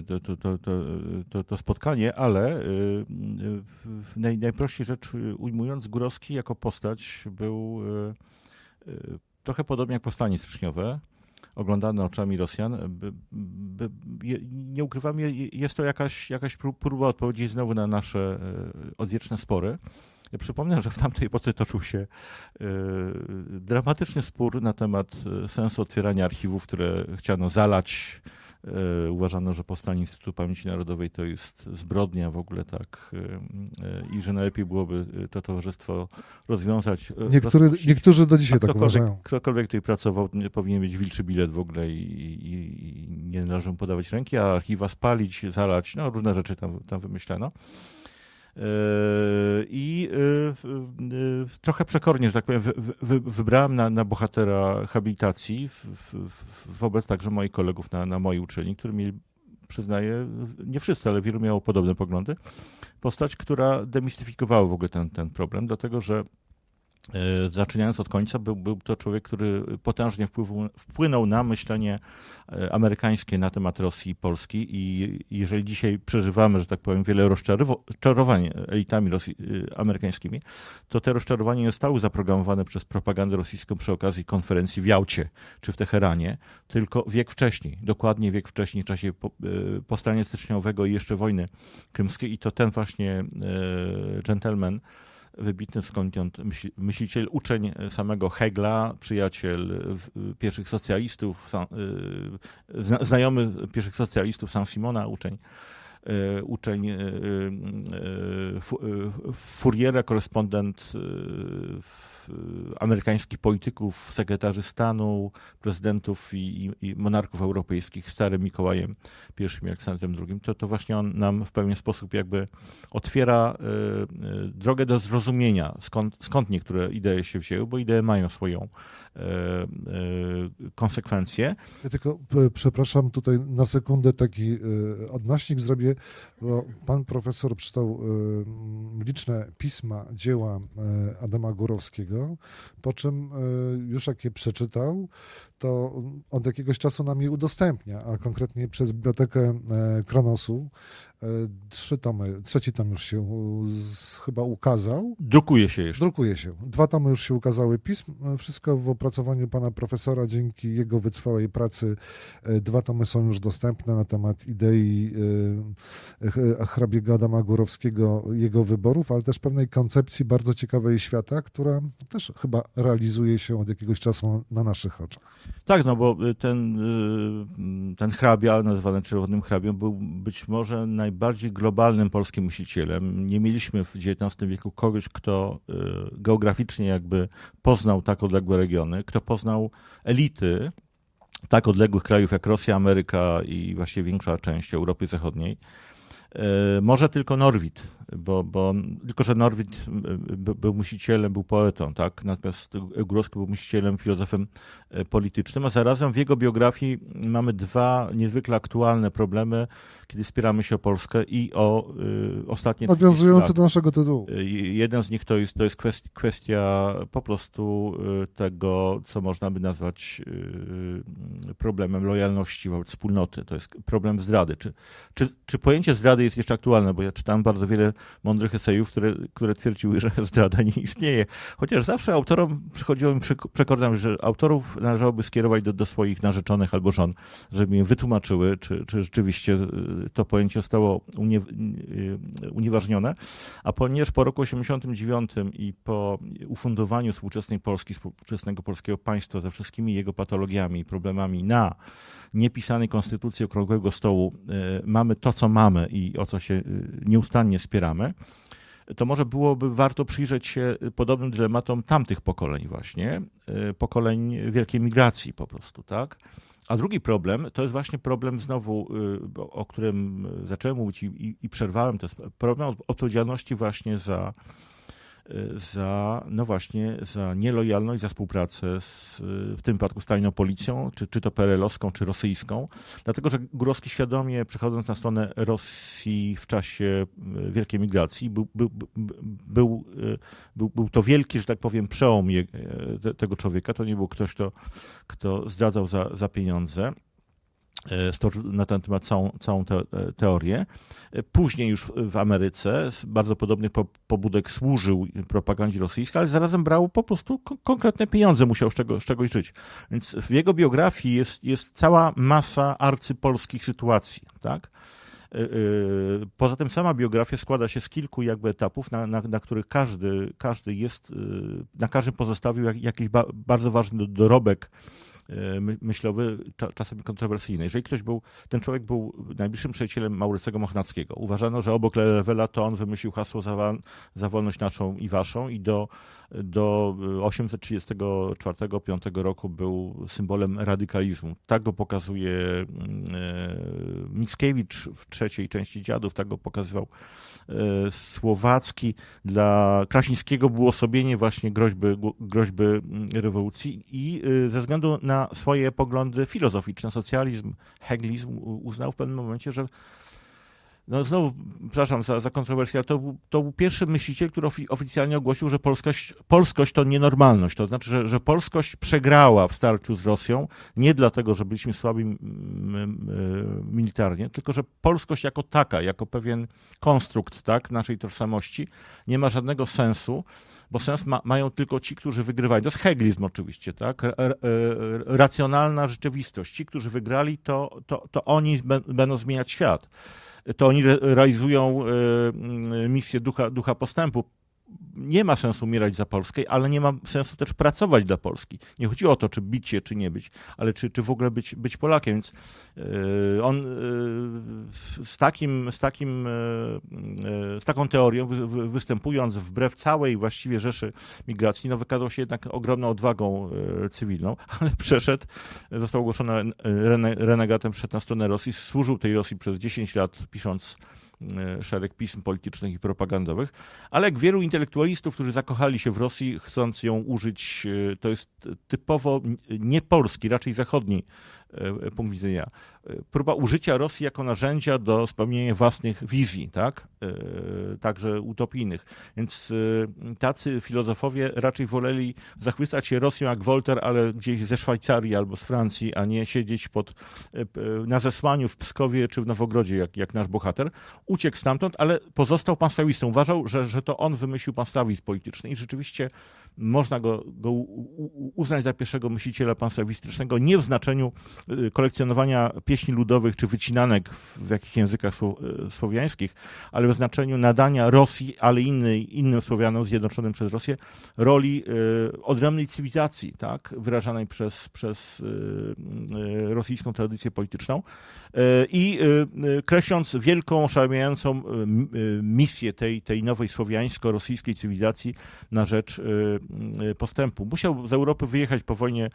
to spotkanie, ale w najprościej rzecz ujmując, Górowski jako postać był trochę podobnie jak Powstanie Styczniowe, oglądane oczami Rosjan. Nie ukrywam, jest to jakaś próba odpowiedzi znowu na nasze odwieczne spory. Ja przypomnę, że w tamtej epoce toczył się dramatyczny spór na temat sensu otwierania archiwów, które chciano zalać. Uważano, że powstanie Instytutu Pamięci Narodowej to jest zbrodnia w ogóle, tak, i że najlepiej byłoby to towarzystwo rozwiązać. Niektórzy do dzisiaj tak uważają. Ktokolwiek tutaj pracował, powinien mieć wilczy bilet w ogóle i nie należy mu podawać ręki, a archiwa spalić, zalać, no różne rzeczy tam wymyślano. I trochę przekornie, że tak powiem, wybrałem na bohatera habilitacji wobec także moich kolegów na mojej uczelni, którzy mieli, przyznaję, nie wszyscy, ale wielu miało podobne poglądy. Postać, która demistyfikowała w ogóle ten problem, dlatego że zaczynając od końca, był to człowiek, który potężnie wpłynął na myślenie amerykańskie na temat Rosji i Polski i jeżeli dzisiaj przeżywamy, że tak powiem, wiele rozczarowań elitami amerykańskimi, to te rozczarowania nie zostały zaprogramowane przez propagandę rosyjską przy okazji konferencji w Jałcie czy w Teheranie, tylko wiek wcześniej, dokładnie wiek wcześniej, w czasie powstania styczniowego i jeszcze wojny krymskiej i to ten właśnie gentleman, wybitny skądinąd myśliciel, uczeń samego Hegla, przyjaciel pierwszych socjalistów, znajomy pierwszych socjalistów Saint-Simona, uczeń Fouriera, korespondent amerykańskich polityków, sekretarzy stanu, prezydentów i monarchów europejskich, starym Mikołajem I i Aleksandrem II, to właśnie on nam w pewien sposób jakby otwiera drogę do zrozumienia, skąd niektóre idee się wzięły, bo idee mają swoją konsekwencje. Ja tylko, przepraszam, tutaj na sekundę taki odnośnik zrobię, bo pan profesor czytał liczne pisma, dzieła Adama Górowskiego, po czym już jak je przeczytał, to od jakiegoś czasu nam je udostępnia, a konkretnie przez Bibliotekę Kronosu. 3 tomy, 3 tom już się chyba ukazał. Drukuje się jeszcze. Drukuje się. 2 tomy już się ukazały pism. Wszystko w opracowaniu pana profesora. Dzięki jego wytrwałej pracy 2 tomy są już dostępne na temat idei hrabiego Adama Górowskiego, jego wyborów, ale też pewnej koncepcji bardzo ciekawej świata, która też chyba realizuje się od jakiegoś czasu na naszych oczach. Tak, no bo ten hrabia, nazwany Czerwonym Hrabią, był być może najbardziej globalnym polskim myślicielem. Nie mieliśmy w XIX wieku kogoś, kto geograficznie jakby poznał tak odległe regiony, kto poznał elity tak odległych krajów jak Rosja, Ameryka i właściwie większa część Europy Zachodniej. Może tylko Norwid, tylko że Norwid był myślicielem, był poetą, tak? Natomiast Górowski był myślicielem, filozofem politycznym, a zarazem w jego biografii mamy 2 niezwykle aktualne problemy, kiedy spieramy się o Polskę i o ostatnie... Nawiązujące do naszego tytułu. Jeden z nich to jest kwestia po prostu tego, co można by nazwać problemem lojalności wobec wspólnoty. To jest problem zdrady. Czy pojęcie zdrady jest jeszcze aktualne, bo ja czytałem bardzo wiele mądrych esejów, które twierdziły, że zdrada nie istnieje. Chociaż zawsze autorom przychodziło mi przekonać, że autorów należałoby skierować do swoich narzeczonych albo żon, żeby im wytłumaczyły, czy rzeczywiście to pojęcie zostało unieważnione. A ponieważ po roku 1989 i po ufundowaniu współczesnej Polski, współczesnego polskiego państwa ze wszystkimi jego patologiami i problemami na niepisanej konstytucji Okrągłego Stołu mamy to, co mamy i o co się nieustannie spieramy, to może byłoby warto przyjrzeć się podobnym dylematom tamtych pokoleń właśnie, pokoleń wielkiej migracji po prostu, tak? A drugi problem to jest właśnie problem znowu, o którym zacząłem mówić i przerwałem, to jest problem odpowiedzialności właśnie za nielojalność, za współpracę w tym wypadku z tajną policją, czy to PRL-owską, czy rosyjską. Dlatego, że Górowski świadomie, przechodząc na stronę Rosji w czasie wielkiej migracji, był to wielki, że tak powiem, przełom tego człowieka. To nie był ktoś, kto zdradzał za pieniądze. Stworzył na ten temat całą teorię. Później już w Ameryce z bardzo podobnych pobudek służył propagandzie rosyjskiej, ale zarazem brał po prostu konkretne pieniądze, musiał z czegoś żyć. Więc w jego biografii jest cała masa arcypolskich sytuacji, tak? Poza tym sama biografia składa się z kilku jakby etapów, na których każdy jest, na każdym pozostawił jakiś bardzo ważny dorobek myślowy, czasem kontrowersyjny. Jeżeli ten człowiek był najbliższym przyjacielem Maurycego Mochnackiego, uważano, że obok Lewela to on wymyślił hasło za wolność naszą i waszą i do 834-5 roku był symbolem radykalizmu. Tak go pokazuje Mickiewicz w trzeciej części Dziadów, tak go pokazywał Słowacki. Dla Krasińskiego było osobienie właśnie groźby rewolucji i ze względu na swoje poglądy filozoficzne, socjalizm, hegelizm, uznał w pewnym momencie, że no znowu, przepraszam za kontrowersję, ale to był pierwszy myśliciel, który oficjalnie ogłosił, że polskość to nienormalność. To znaczy, że polskość przegrała w starciu z Rosją nie dlatego, że byliśmy słabi militarnie, tylko że polskość jako taka, jako pewien konstrukt, tak, naszej tożsamości nie ma żadnego sensu, bo sens mają tylko ci, którzy wygrywają. To jest hegelizm oczywiście, tak? Racjonalna rzeczywistość. Ci, którzy wygrali, to oni będą zmieniać świat. To oni realizują misję ducha postępu. Nie ma sensu umierać za Polskę, ale nie ma sensu też pracować dla Polski. Nie chodzi o to, czy bić się, czy nie być, ale czy w ogóle być Polakiem. Więc on z taką teorią, występując wbrew całej właściwie rzeszy migracji, no wykazał się jednak ogromną odwagą cywilną, ale został ogłoszony renegatem, wszedł na stronę Rosji, służył tej Rosji przez 10 lat, pisząc szereg pism politycznych i propagandowych, ale jak wielu intelektualistów, którzy zakochali się w Rosji, chcąc ją użyć, to jest typowo niepolski, raczej zachodni punkt widzenia. Próba użycia Rosji jako narzędzia do spełnienia własnych wizji, tak? Także utopijnych. Więc tacy filozofowie raczej woleli zachwycać się Rosją jak Voltaire, ale gdzieś ze Szwajcarii albo z Francji, a nie siedzieć na zesłaniu w Pskowie czy w Nowogrodzie, jak nasz bohater. Uciekł stamtąd, ale pozostał panslawistą. Uważał, że to on wymyślił panslawizm polityczny i rzeczywiście można go uznać za pierwszego myśliciela panslawistycznego, nie w znaczeniu kolekcjonowania pieśni ludowych czy wycinanek w jakichś językach słowiańskich, ale w znaczeniu nadania Rosji, ale innym Słowianom zjednoczonym przez Rosję, roli odrębnej cywilizacji, tak, wyrażanej przez rosyjską tradycję polityczną i kreśląc wielką, oszałamiającą misję tej nowej słowiańsko-rosyjskiej cywilizacji na rzecz postępu. Musiał z Europy wyjechać po wojnie,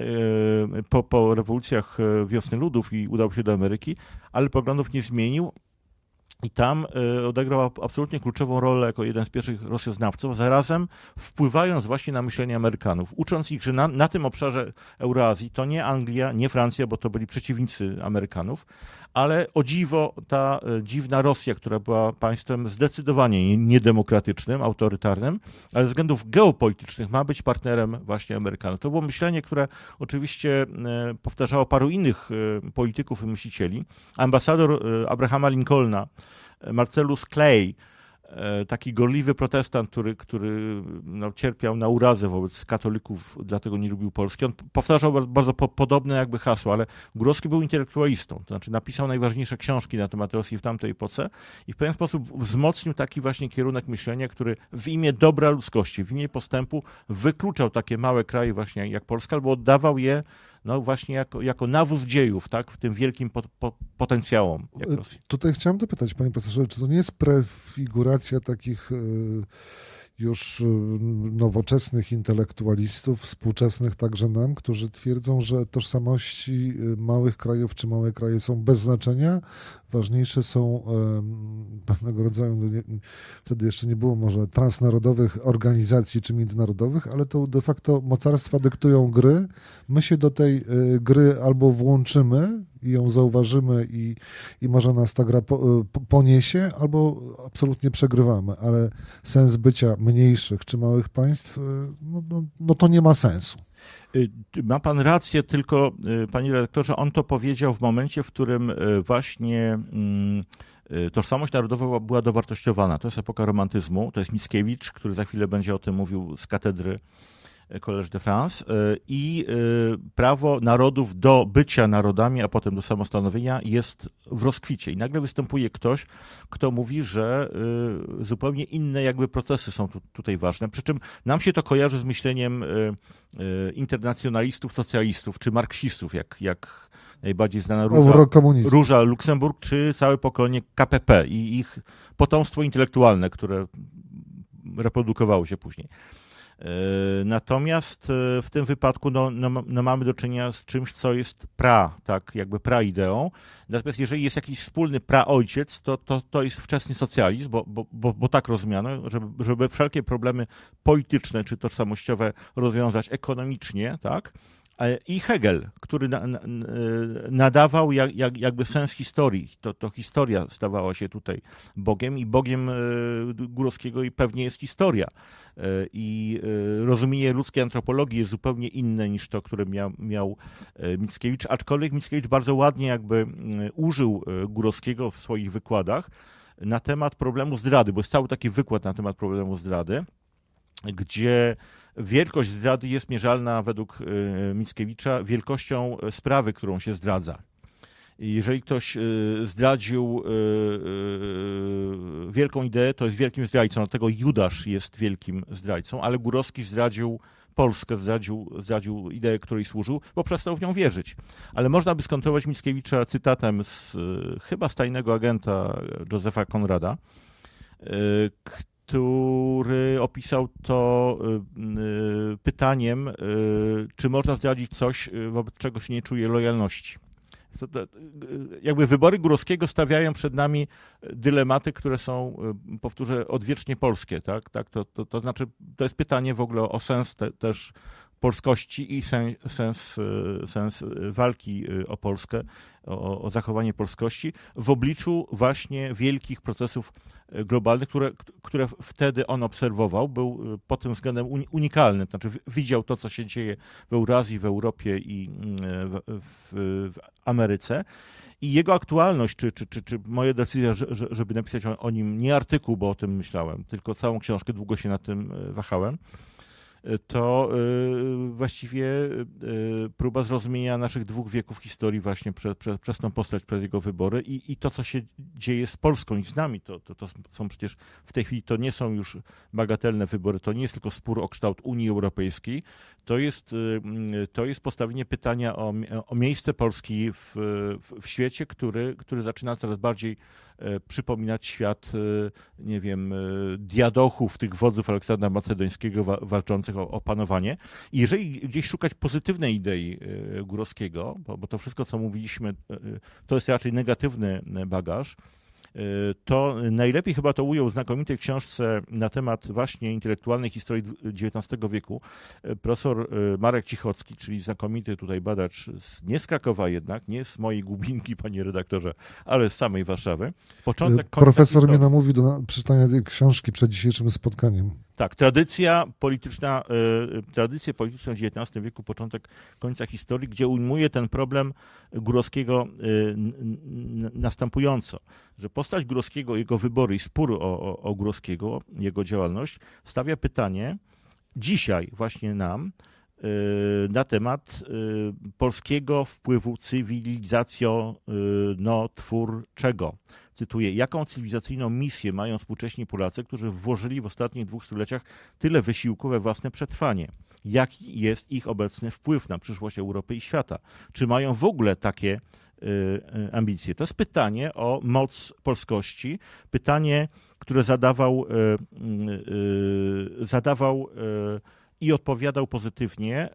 po rewolucjach Wiosny Ludów i udał się do Ameryki, ale poglądów nie zmienił i tam odegrał absolutnie kluczową rolę jako jeden z pierwszych rosjoznawców, zarazem wpływając właśnie na myślenie Amerykanów, ucząc ich, że na tym obszarze Eurazji to nie Anglia, nie Francja, bo to byli przeciwnicy Amerykanów, ale o dziwo ta dziwna Rosja, która była państwem zdecydowanie niedemokratycznym, autorytarnym, ale ze względów geopolitycznych ma być partnerem właśnie Amerykanów. To było myślenie, które oczywiście powtarzało paru innych polityków i myślicieli. Ambasador Abrahama Lincolna Marcellus Clay, taki gorliwy protestant, który cierpiał na urazę wobec katolików, dlatego nie lubił Polski. On powtarzał bardzo podobne jakby hasła, ale Górowski był intelektualistą, to znaczy napisał najważniejsze książki na temat Rosji w tamtej epoce i w pewien sposób wzmocnił taki właśnie kierunek myślenia, który w imię dobra ludzkości, w imię postępu wykluczał takie małe kraje właśnie jak Polska, albo oddawał je właśnie jako nawóz dziejów, tak, w tym wielkim potencjałom jak Rosji. Tutaj chciałem dopytać, panie profesorze, czy to nie jest prefiguracja takich już nowoczesnych intelektualistów, współczesnych także nam, którzy twierdzą, że tożsamości małych krajów czy małe kraje są bez znaczenia, ważniejsze są pewnego rodzaju, wtedy jeszcze nie było może transnarodowych organizacji czy międzynarodowych, ale to de facto mocarstwa dyktują gry, my się do tej gry albo włączymy i ją zauważymy i może nas ta gra poniesie, albo absolutnie przegrywamy, ale sens bycia mniejszych czy małych państw, no to nie ma sensu. Ma pan rację, tylko panie redaktorze, on to powiedział w momencie, w którym właśnie tożsamość narodowa była dowartościowana. To jest epoka romantyzmu, to jest Mickiewicz, który za chwilę będzie o tym mówił z katedry Collège de France, i prawo narodów do bycia narodami, a potem do samostanowienia jest w rozkwicie. I nagle występuje ktoś, kto mówi, że zupełnie inne jakby procesy są tutaj ważne. Przy czym nam się to kojarzy z myśleniem internacjonalistów, socjalistów czy marksistów, jak najbardziej znana Róża Luksemburg, czy całe pokolenie KPP i ich potomstwo intelektualne, które reprodukowało się później. Natomiast w tym wypadku mamy do czynienia z czymś, co jest praideą. Natomiast jeżeli jest jakiś wspólny praojciec, to jest wczesny socjalizm, bo tak rozumiano, żeby wszelkie problemy polityczne czy tożsamościowe rozwiązać ekonomicznie, tak? I Hegel, który nadawał jakby sens historii. To historia stawała się tutaj Bogiem i Bogiem Górowskiego i pewnie jest historia. I rozumienie ludzkiej antropologii jest zupełnie inne niż to, które miał Mickiewicz, aczkolwiek Mickiewicz bardzo ładnie jakby użył Górowskiego w swoich wykładach na temat problemu zdrady, bo jest cały taki wykład na temat problemu zdrady, gdzie wielkość zdrady jest mierzalna według Mickiewicza wielkością sprawy, którą się zdradza. Jeżeli ktoś zdradził wielką ideę, to jest wielkim zdrajcą, dlatego Judasz jest wielkim zdrajcą, ale Górowski zdradził Polskę, zdradził ideę, której służył, bo przestał w nią wierzyć. Ale można by skontrolować Mickiewicza cytatem chyba z tajnego agenta Józefa Konrada, który opisał to pytaniem, czy można zdradzić coś, wobec czego się nie czuje lojalności. Jakby wybory Górowskiego stawiają przed nami dylematy, które są, powtórzę, odwiecznie polskie. Tak? To znaczy, to jest pytanie w ogóle o sens też polskości i sens walki o Polskę, o zachowanie polskości w obliczu właśnie wielkich procesów globalnych, które wtedy on obserwował. Był pod tym względem unikalny, znaczy widział to, co się dzieje w Eurazji, w Europie i w Ameryce. I jego aktualność, czy moja decyzja, żeby napisać o nim nie artykuł, bo o tym myślałem, tylko całą książkę, długo się nad tym wahałem, to właściwie próba zrozumienia naszych dwóch wieków historii właśnie przez tą postać, przez jego wybory i to, co się dzieje z Polską i z nami. To są przecież w tej chwili, to nie są już bagatelne wybory, to nie jest tylko spór o kształt Unii Europejskiej, to jest postawienie pytania o miejsce Polski w świecie, który zaczyna coraz bardziej przypominać świat, nie wiem, diadochów, tych wodzów Aleksandra Macedońskiego walczących o panowanie. I jeżeli gdzieś szukać pozytywnej idei Górowskiego, bo to wszystko, co mówiliśmy, to jest raczej negatywny bagaż, to najlepiej chyba to ujął w znakomitej książce na temat właśnie intelektualnej historii XIX wieku profesor Marek Cichocki, czyli znakomity tutaj badacz nie z Krakowa jednak, nie z mojej Głubinki, panie redaktorze, ale z samej Warszawy. Profesor mnie namówił do przeczytania tej książki przed dzisiejszym spotkaniem. Tak, tradycje polityczne w XIX wieku, końca historii, gdzie ujmuje ten problem Górowskiego następująco, że postać Górowskiego, jego wybory i spór o Górowskiego, jego działalność stawia pytanie dzisiaj właśnie nam na temat polskiego wpływu cywilizacjonotwórczego. Cytuję, jaką cywilizacyjną misję mają współcześni Polacy, którzy włożyli w ostatnich 2 stuleciach tyle wysiłku we własne przetrwanie? Jaki jest ich obecny wpływ na przyszłość Europy i świata? Czy mają w ogóle takie ambicje? To jest pytanie o moc polskości, pytanie, które zadawał i odpowiadał pozytywnie,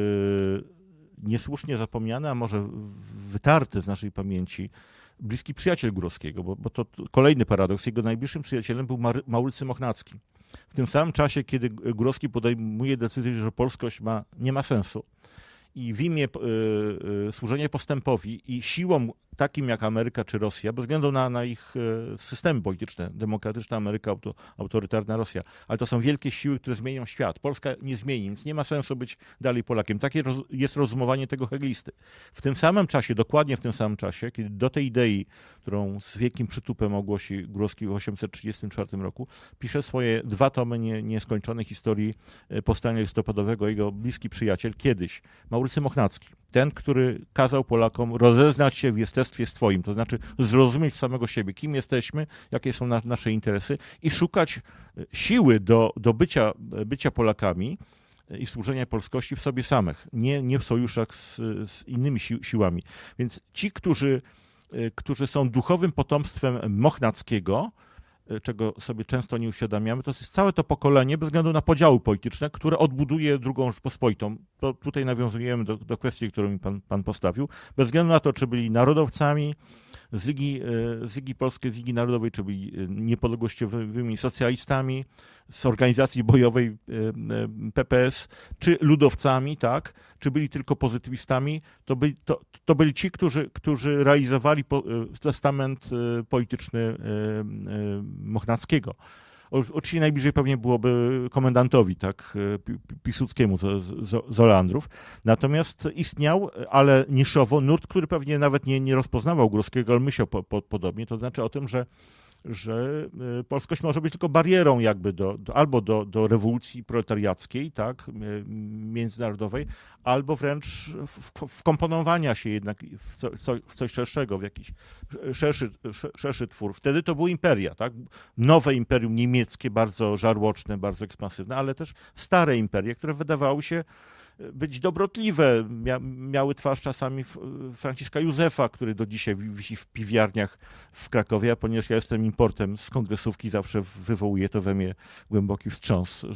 niesłusznie zapomniany, a może wytarty z naszej pamięci, bliski przyjaciel Górowskiego, bo to kolejny paradoks. Jego najbliższym przyjacielem był Maurycy Mochnacki. W tym samym czasie, kiedy Górowski podejmuje decyzję, że polskość nie ma sensu i w imię służenia postępowi i siłom takim jak Ameryka czy Rosja, bez względu na ich systemy polityczne, demokratyczna Ameryka, autorytarna Rosja, ale to są wielkie siły, które zmienią świat. Polska nie zmieni, więc nie ma sensu być dalej Polakiem. Takie jest rozumowanie tego heglisty. W tym samym czasie, dokładnie w tym samym czasie, kiedy do tej idei, którą z wielkim przytupem ogłosi Górowski w 1834 roku, pisze swoje 2 tomy nieskończonej historii powstania listopadowego, jego bliski przyjaciel, kiedyś, Maurycy Mochnacki. Ten, który kazał Polakom rozeznać się w jestestwie swoim, to znaczy zrozumieć samego siebie, kim jesteśmy, jakie są nasze interesy i szukać siły do bycia Polakami i służenia polskości w sobie samych, nie w sojuszach z innymi siłami. Więc ci, którzy są duchowym potomstwem Mochnackiego, czego sobie często nie uświadamiamy, to jest całe to pokolenie, bez względu na podziały polityczne, które odbuduje II Rzeczpospolitą. To tutaj nawiązujemy do kwestii, którą mi pan postawił. Bez względu na to, czy byli narodowcami z Ligi Polskiej, z Ligi Narodowej, czy byli niepodległościowymi socjalistami, z organizacji bojowej PPS, czy ludowcami, tak, czy byli tylko pozytywistami, to byli ci, którzy realizowali testament polityczny Mochnackiego. Oczywiście najbliżej pewnie byłoby komendantowi, tak, Piłsudskiemu z Olandrów. Natomiast istniał, ale niszowo, nurt, który pewnie nawet nie rozpoznawał Górowskiego, ale myślał podobnie. To znaczy o tym, że polskość może być tylko barierą jakby albo do rewolucji proletariackiej, tak, międzynarodowej, albo wręcz wkomponowania się jednak w coś szerszego, w jakiś szerszy twór. Wtedy to były imperia, tak? Nowe imperium niemieckie, bardzo żarłoczne, bardzo ekspansywne, ale też stare imperia, które wydawały się być dobrotliwe. Miały twarz czasami Franciszka Józefa, który do dzisiaj wisi w piwiarniach w Krakowie, a ponieważ ja jestem importem z kongresówki, zawsze wywołuje to we mnie głęboki wstrząs,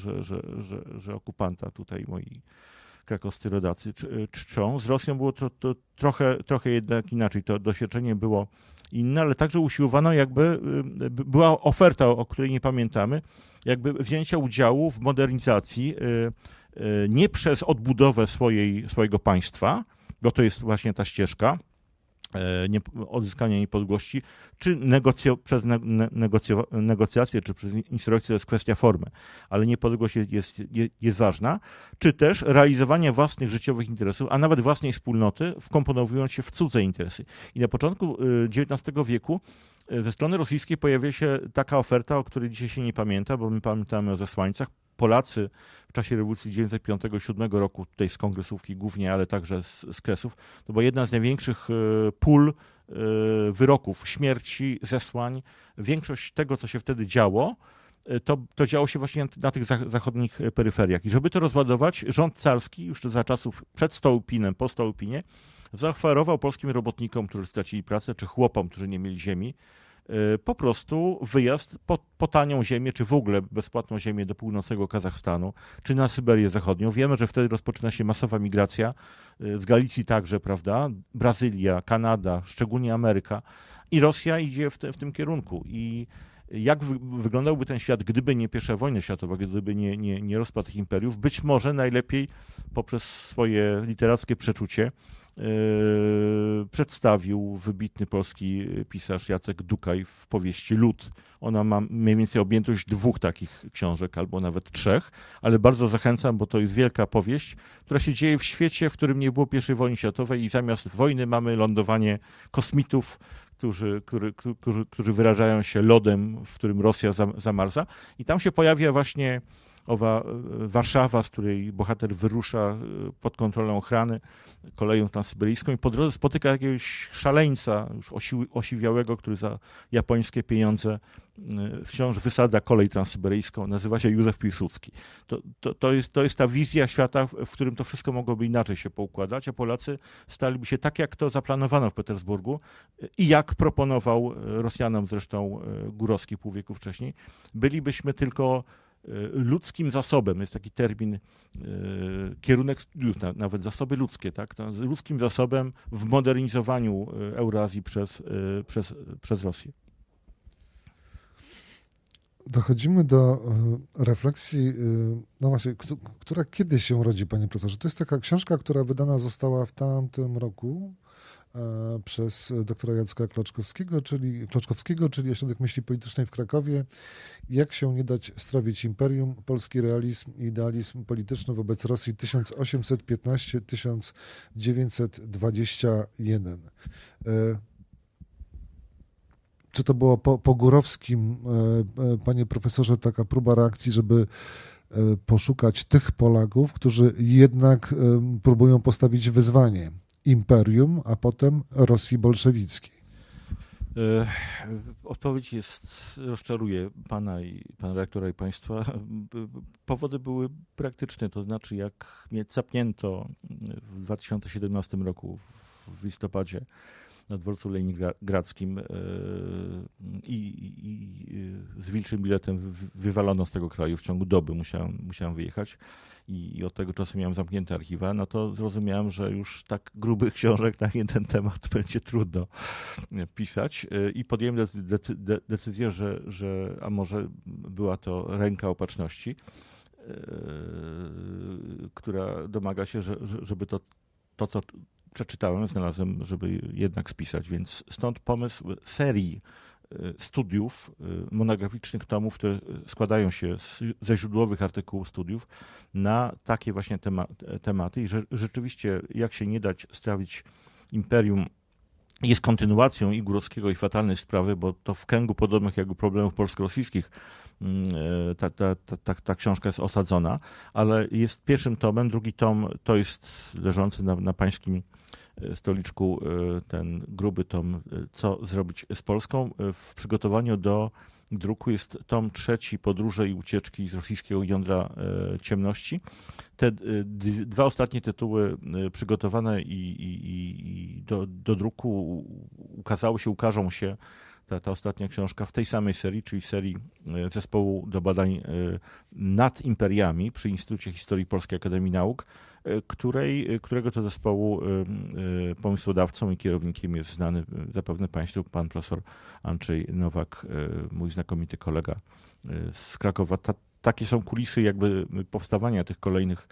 że okupanta tutaj moi krakowscy rodacy czczą. Z Rosją było to trochę jednak inaczej. To doświadczenie było inne, ale także usiłowano jakby, była oferta, o której nie pamiętamy, jakby wzięcia udziału w modernizacji nie przez odbudowę swojego państwa, bo to jest właśnie ta ścieżka odzyskania niepodległości, czy przez negocjacje, czy przez insurrekcję, to jest kwestia formy, ale niepodległość jest ważna, czy też realizowanie własnych życiowych interesów, a nawet własnej wspólnoty, wkomponowując się w cudze interesy. I na początku XIX wieku ze strony rosyjskiej pojawia się taka oferta, o której dzisiaj się nie pamięta, bo my pamiętamy o zesłańcach. Polacy w czasie rewolucji 1905-1907 roku, tutaj z kongresówki głównie, ale także z Kresów, to była jedna z największych pól wyroków, śmierci, zesłań. Większość tego, co się wtedy działo, to działo się właśnie na tych zachodnich peryferiach. I żeby to rozładować, rząd carski już za czasów przed Stołpinem, po Stołpinie, zaoferował polskim robotnikom, którzy stracili pracę, czy chłopom, którzy nie mieli ziemi, po prostu wyjazd po tanią ziemię, czy w ogóle bezpłatną ziemię do północnego Kazachstanu, czy na Syberię Zachodnią. Wiemy, że wtedy rozpoczyna się masowa migracja, z Galicji także, prawda, Brazylia, Kanada, szczególnie Ameryka i Rosja idzie w tym kierunku. I jak wyglądałby ten świat, gdyby nie I wojna światowa, gdyby nie rozpad tych imperiów? Być może najlepiej poprzez swoje literackie przeczucie przedstawił wybitny polski pisarz Jacek Dukaj w powieści Lud. Ona ma mniej więcej objętość 2 takich książek, albo nawet 3, ale bardzo zachęcam, bo to jest wielka powieść, która się dzieje w świecie, w którym nie było I wojny światowej i zamiast wojny mamy lądowanie kosmitów, którzy wyrażają się lodem, w którym Rosja zamarza. I tam się pojawia właśnie owa Warszawa, z której bohater wyrusza pod kontrolą ochrany koleją transsyberyjską i po drodze spotyka jakiegoś szaleńca, już osiwiałego, który za japońskie pieniądze wciąż wysadza kolej transsyberyjską. Nazywa się Józef Piłsudski. To jest ta wizja świata, w którym to wszystko mogłoby inaczej się poukładać, a Polacy staliby się tak, jak to zaplanowano w Petersburgu i jak proponował Rosjanom zresztą Górowski pół wieku wcześniej. Bylibyśmy tylko ludzkim zasobem, jest taki termin, kierunek studiów, nawet zasoby ludzkie, tak? Ludzkim zasobem w modernizowaniu Eurazji przez Rosję. Dochodzimy do refleksji, no właśnie, która kiedy się rodzi, panie profesorze? To jest taka książka, która wydana została w tamtym roku przez doktora Jacka Klaczkowskiego, czyli Ośrodek Myśli Politycznej w Krakowie. Jak się nie dać strawić imperium, polski realizm i idealizm polityczny wobec Rosji 1815-1921. Czy to było po Górowskim, panie profesorze, taka próba reakcji, żeby poszukać tych Polaków, którzy jednak próbują postawić wyzwanie imperium, a potem Rosji bolszewickiej? Odpowiedź rozczaruje pana rektora i państwa. Powody były praktyczne, to znaczy jak mnie capnięto w 2017 roku w listopadzie na dworcu leningradzkim i z wilczym biletem wywalono z tego kraju w ciągu doby. Musiałem wyjechać i od tego czasu miałem zamknięte archiwa, no to zrozumiałem, że już tak grubych książek na jeden temat będzie trudno pisać i podjąłem decyzję, że a może była to ręka opatrzności, która domaga się, żeby to co przeczytałem, znalazłem, żeby jednak spisać, więc stąd pomysł serii studiów monograficznych tomów, które składają się ze źródłowych artykułów studiów na takie właśnie tematy i że rzeczywiście jak się nie dać strawić imperium jest kontynuacją i Górowskiego i fatalnej sprawy, bo to w kręgu podobnych jakby problemów polsko-rosyjskich ta książka jest osadzona, ale jest pierwszym tomem, drugi tom to jest leżący na pańskim stoliczku ten gruby tom Co zrobić z Polską. W przygotowaniu do druku jest tom 3 Podróże i ucieczki z rosyjskiego jądra ciemności. Te 2 ostatnie tytuły przygotowane i do druku ukażą się ta ostatnia książka w tej samej serii, czyli serii Zespołu do badań nad imperiami przy Instytucie Historii Polskiej Akademii Nauk, którego to zespołu pomysłodawcą i kierownikiem jest znany zapewne państwu pan profesor Andrzej Nowak, mój znakomity kolega z Krakowa. Takie są kulisy jakby powstawania tych kolejnych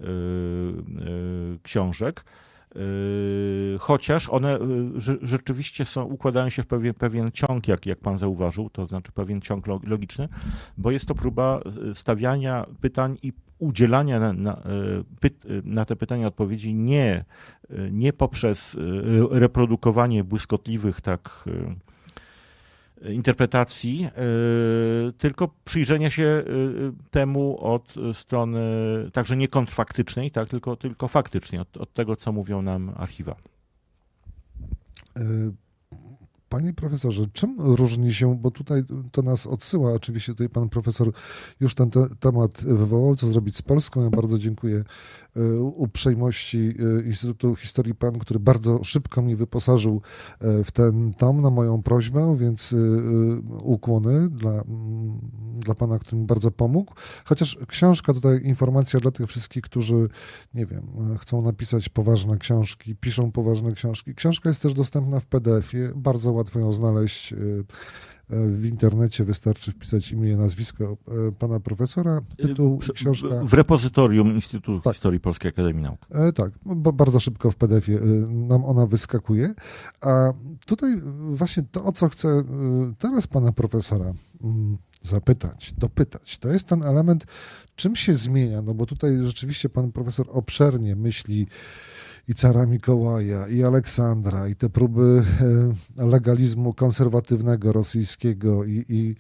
książek. Chociaż one rzeczywiście układają się w pewien ciąg, jak pan zauważył, to znaczy pewien ciąg logiczny, bo jest to próba stawiania pytań i udzielania na te pytania odpowiedzi nie poprzez reprodukowanie błyskotliwych interpretacji, tylko przyjrzenia się temu od strony także nie kontrfaktycznej, tak, tylko faktycznie, od tego, co mówią nam archiwa. Panie profesorze, czym różni się, bo tutaj to nas odsyła, oczywiście tutaj pan profesor już ten temat wywołał, co zrobić z Polską. Ja bardzo dziękuję uprzejmości Instytutu Historii PAN, który bardzo szybko mnie wyposażył w ten tom na moją prośbę, więc ukłony dla pana, który mi bardzo pomógł. Chociaż książka, tutaj informacja dla tych wszystkich, którzy, nie wiem, chcą napisać poważne książki, piszą poważne książki. Książka jest też dostępna w PDF-ie, bardzo łatwo ją znaleźć W internecie wystarczy wpisać imię i nazwisko pana profesora, tytuł, książka. W repozytorium Instytutu Historii Polskiej Akademii Nauk. Tak, bardzo szybko w PDF-ie nam ona wyskakuje. A tutaj właśnie to, o co chcę teraz pana profesora zapytać, dopytać, to jest ten element, czym się zmienia, no bo tutaj rzeczywiście pan profesor obszernie myśli i cara Mikołaja, i Aleksandra, i te próby legalizmu konserwatywnego rosyjskiego i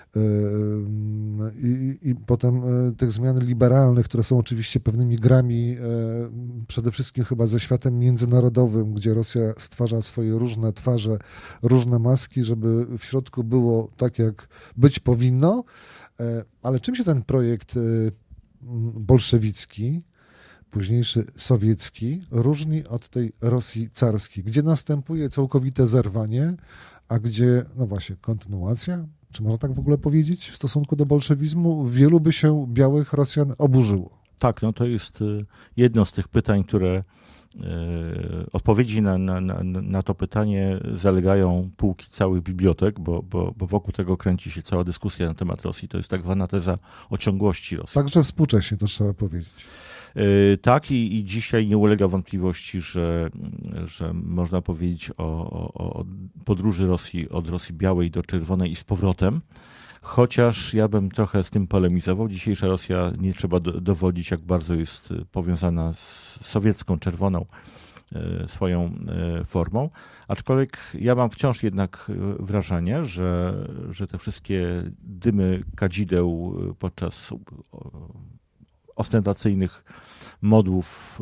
potem tych zmian liberalnych, które są oczywiście pewnymi grami przede wszystkim chyba ze światem międzynarodowym, gdzie Rosja stwarza swoje różne twarze, różne maski, żeby w środku było tak, jak być powinno. Ale czym się ten projekt bolszewicki, późniejszy sowiecki, różni od tej Rosji carskiej, gdzie następuje całkowite zerwanie, a gdzie, no właśnie, kontynuacja, czy można tak w ogóle powiedzieć, w stosunku do bolszewizmu, wielu by się białych Rosjan oburzyło. Tak, no to jest jedno z tych pytań, które odpowiedzi na to pytanie zalegają półki całych bibliotek, bo wokół tego kręci się cała dyskusja na temat Rosji. To jest tak zwana teza o ciągłości Rosji. Także współcześnie, to trzeba powiedzieć. Tak, i dzisiaj nie ulega wątpliwości, że można powiedzieć o podróży Rosji od Rosji białej do czerwonej i z powrotem. Chociaż ja bym trochę z tym polemizował. Dzisiejsza Rosja, nie trzeba dowodzić, jak bardzo jest powiązana z sowiecką, czerwoną swoją formą. Aczkolwiek ja mam wciąż jednak wrażenie, że te wszystkie dymy kadzideł podczas ostentacyjnych modłów,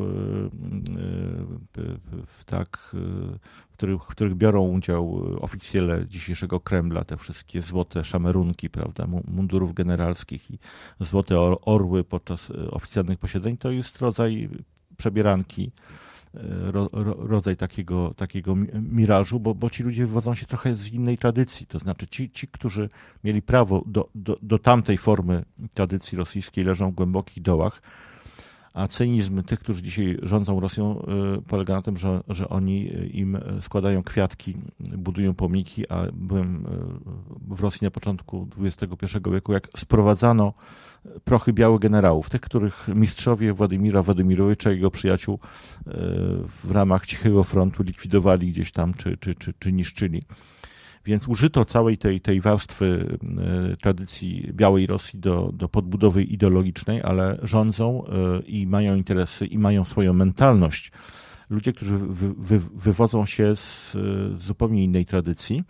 w których biorą udział oficjele dzisiejszego Kremla, te wszystkie złote szamerunki, prawda, mundurów generalskich i złote orły podczas oficjalnych posiedzeń, to jest rodzaj przebieranki, rodzaj takiego mirażu, bo ci ludzie wywodzą się trochę z innej tradycji. To znaczy ci którzy mieli prawo do tamtej formy tradycji rosyjskiej, leżą w głębokich dołach, a cynizm tych, którzy dzisiaj rządzą Rosją, polega na tym, że oni im składają kwiatki, budują pomniki, a byłem w Rosji na początku XXI wieku, jak sprowadzano prochy białych generałów, tych, których mistrzowie Władimira Władimirowicza i jego przyjaciół w ramach Cichego Frontu likwidowali gdzieś tam, czy niszczyli. Więc użyto całej tej warstwy tradycji białej Rosji do podbudowy ideologicznej, ale rządzą i mają interesy, i mają swoją mentalność. Ludzie, którzy wywodzą się z zupełnie innej tradycji,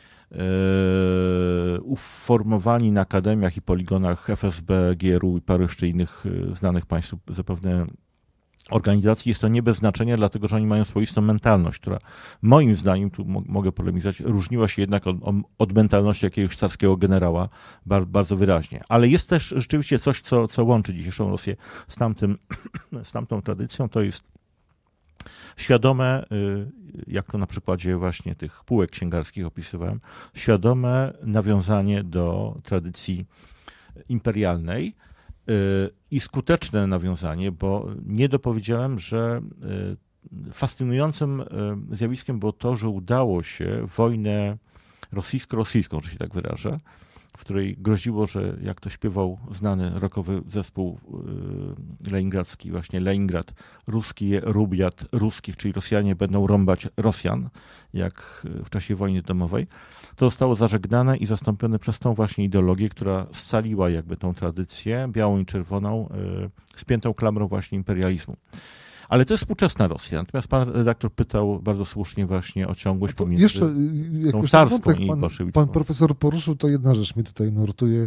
uformowani na akademiach i poligonach FSB, GRU i paru jeszcze innych znanych Państwu zapewne organizacji, jest to nie bez znaczenia, dlatego że oni mają swoistą mentalność, która moim zdaniem, tu mogę polemizować, różniła się jednak od mentalności jakiegoś carskiego generała bardzo wyraźnie. Ale jest też rzeczywiście coś, co łączy dzisiejszą Rosję z tamtą tradycją, to jest świadome, jak to na przykładzie właśnie tych półek księgarskich opisywałem, świadome nawiązanie do tradycji imperialnej i skuteczne nawiązanie, bo nie dopowiedziałem, że fascynującym zjawiskiem było to, że udało się wojnę rosyjsko-rosyjską, że się tak wyrażę, w której groziło, że jak to śpiewał znany rockowy zespół leningradzki, właśnie Leningrad, ruski rubiat ruskich, czyli Rosjanie będą rąbać Rosjan, jak w czasie wojny domowej, to zostało zażegnane i zastąpione przez tą właśnie ideologię, która scaliła jakby tą tradycję białą i czerwoną, spiętą klamrą właśnie imperializmu. Ale to jest współczesna Rosja. Natomiast pan redaktor pytał bardzo słusznie właśnie o ciągłość pomiędzy jeszcze, tą carską i bolszewicką. Pan profesor poruszył, to jedna rzecz mnie tutaj nurtuje.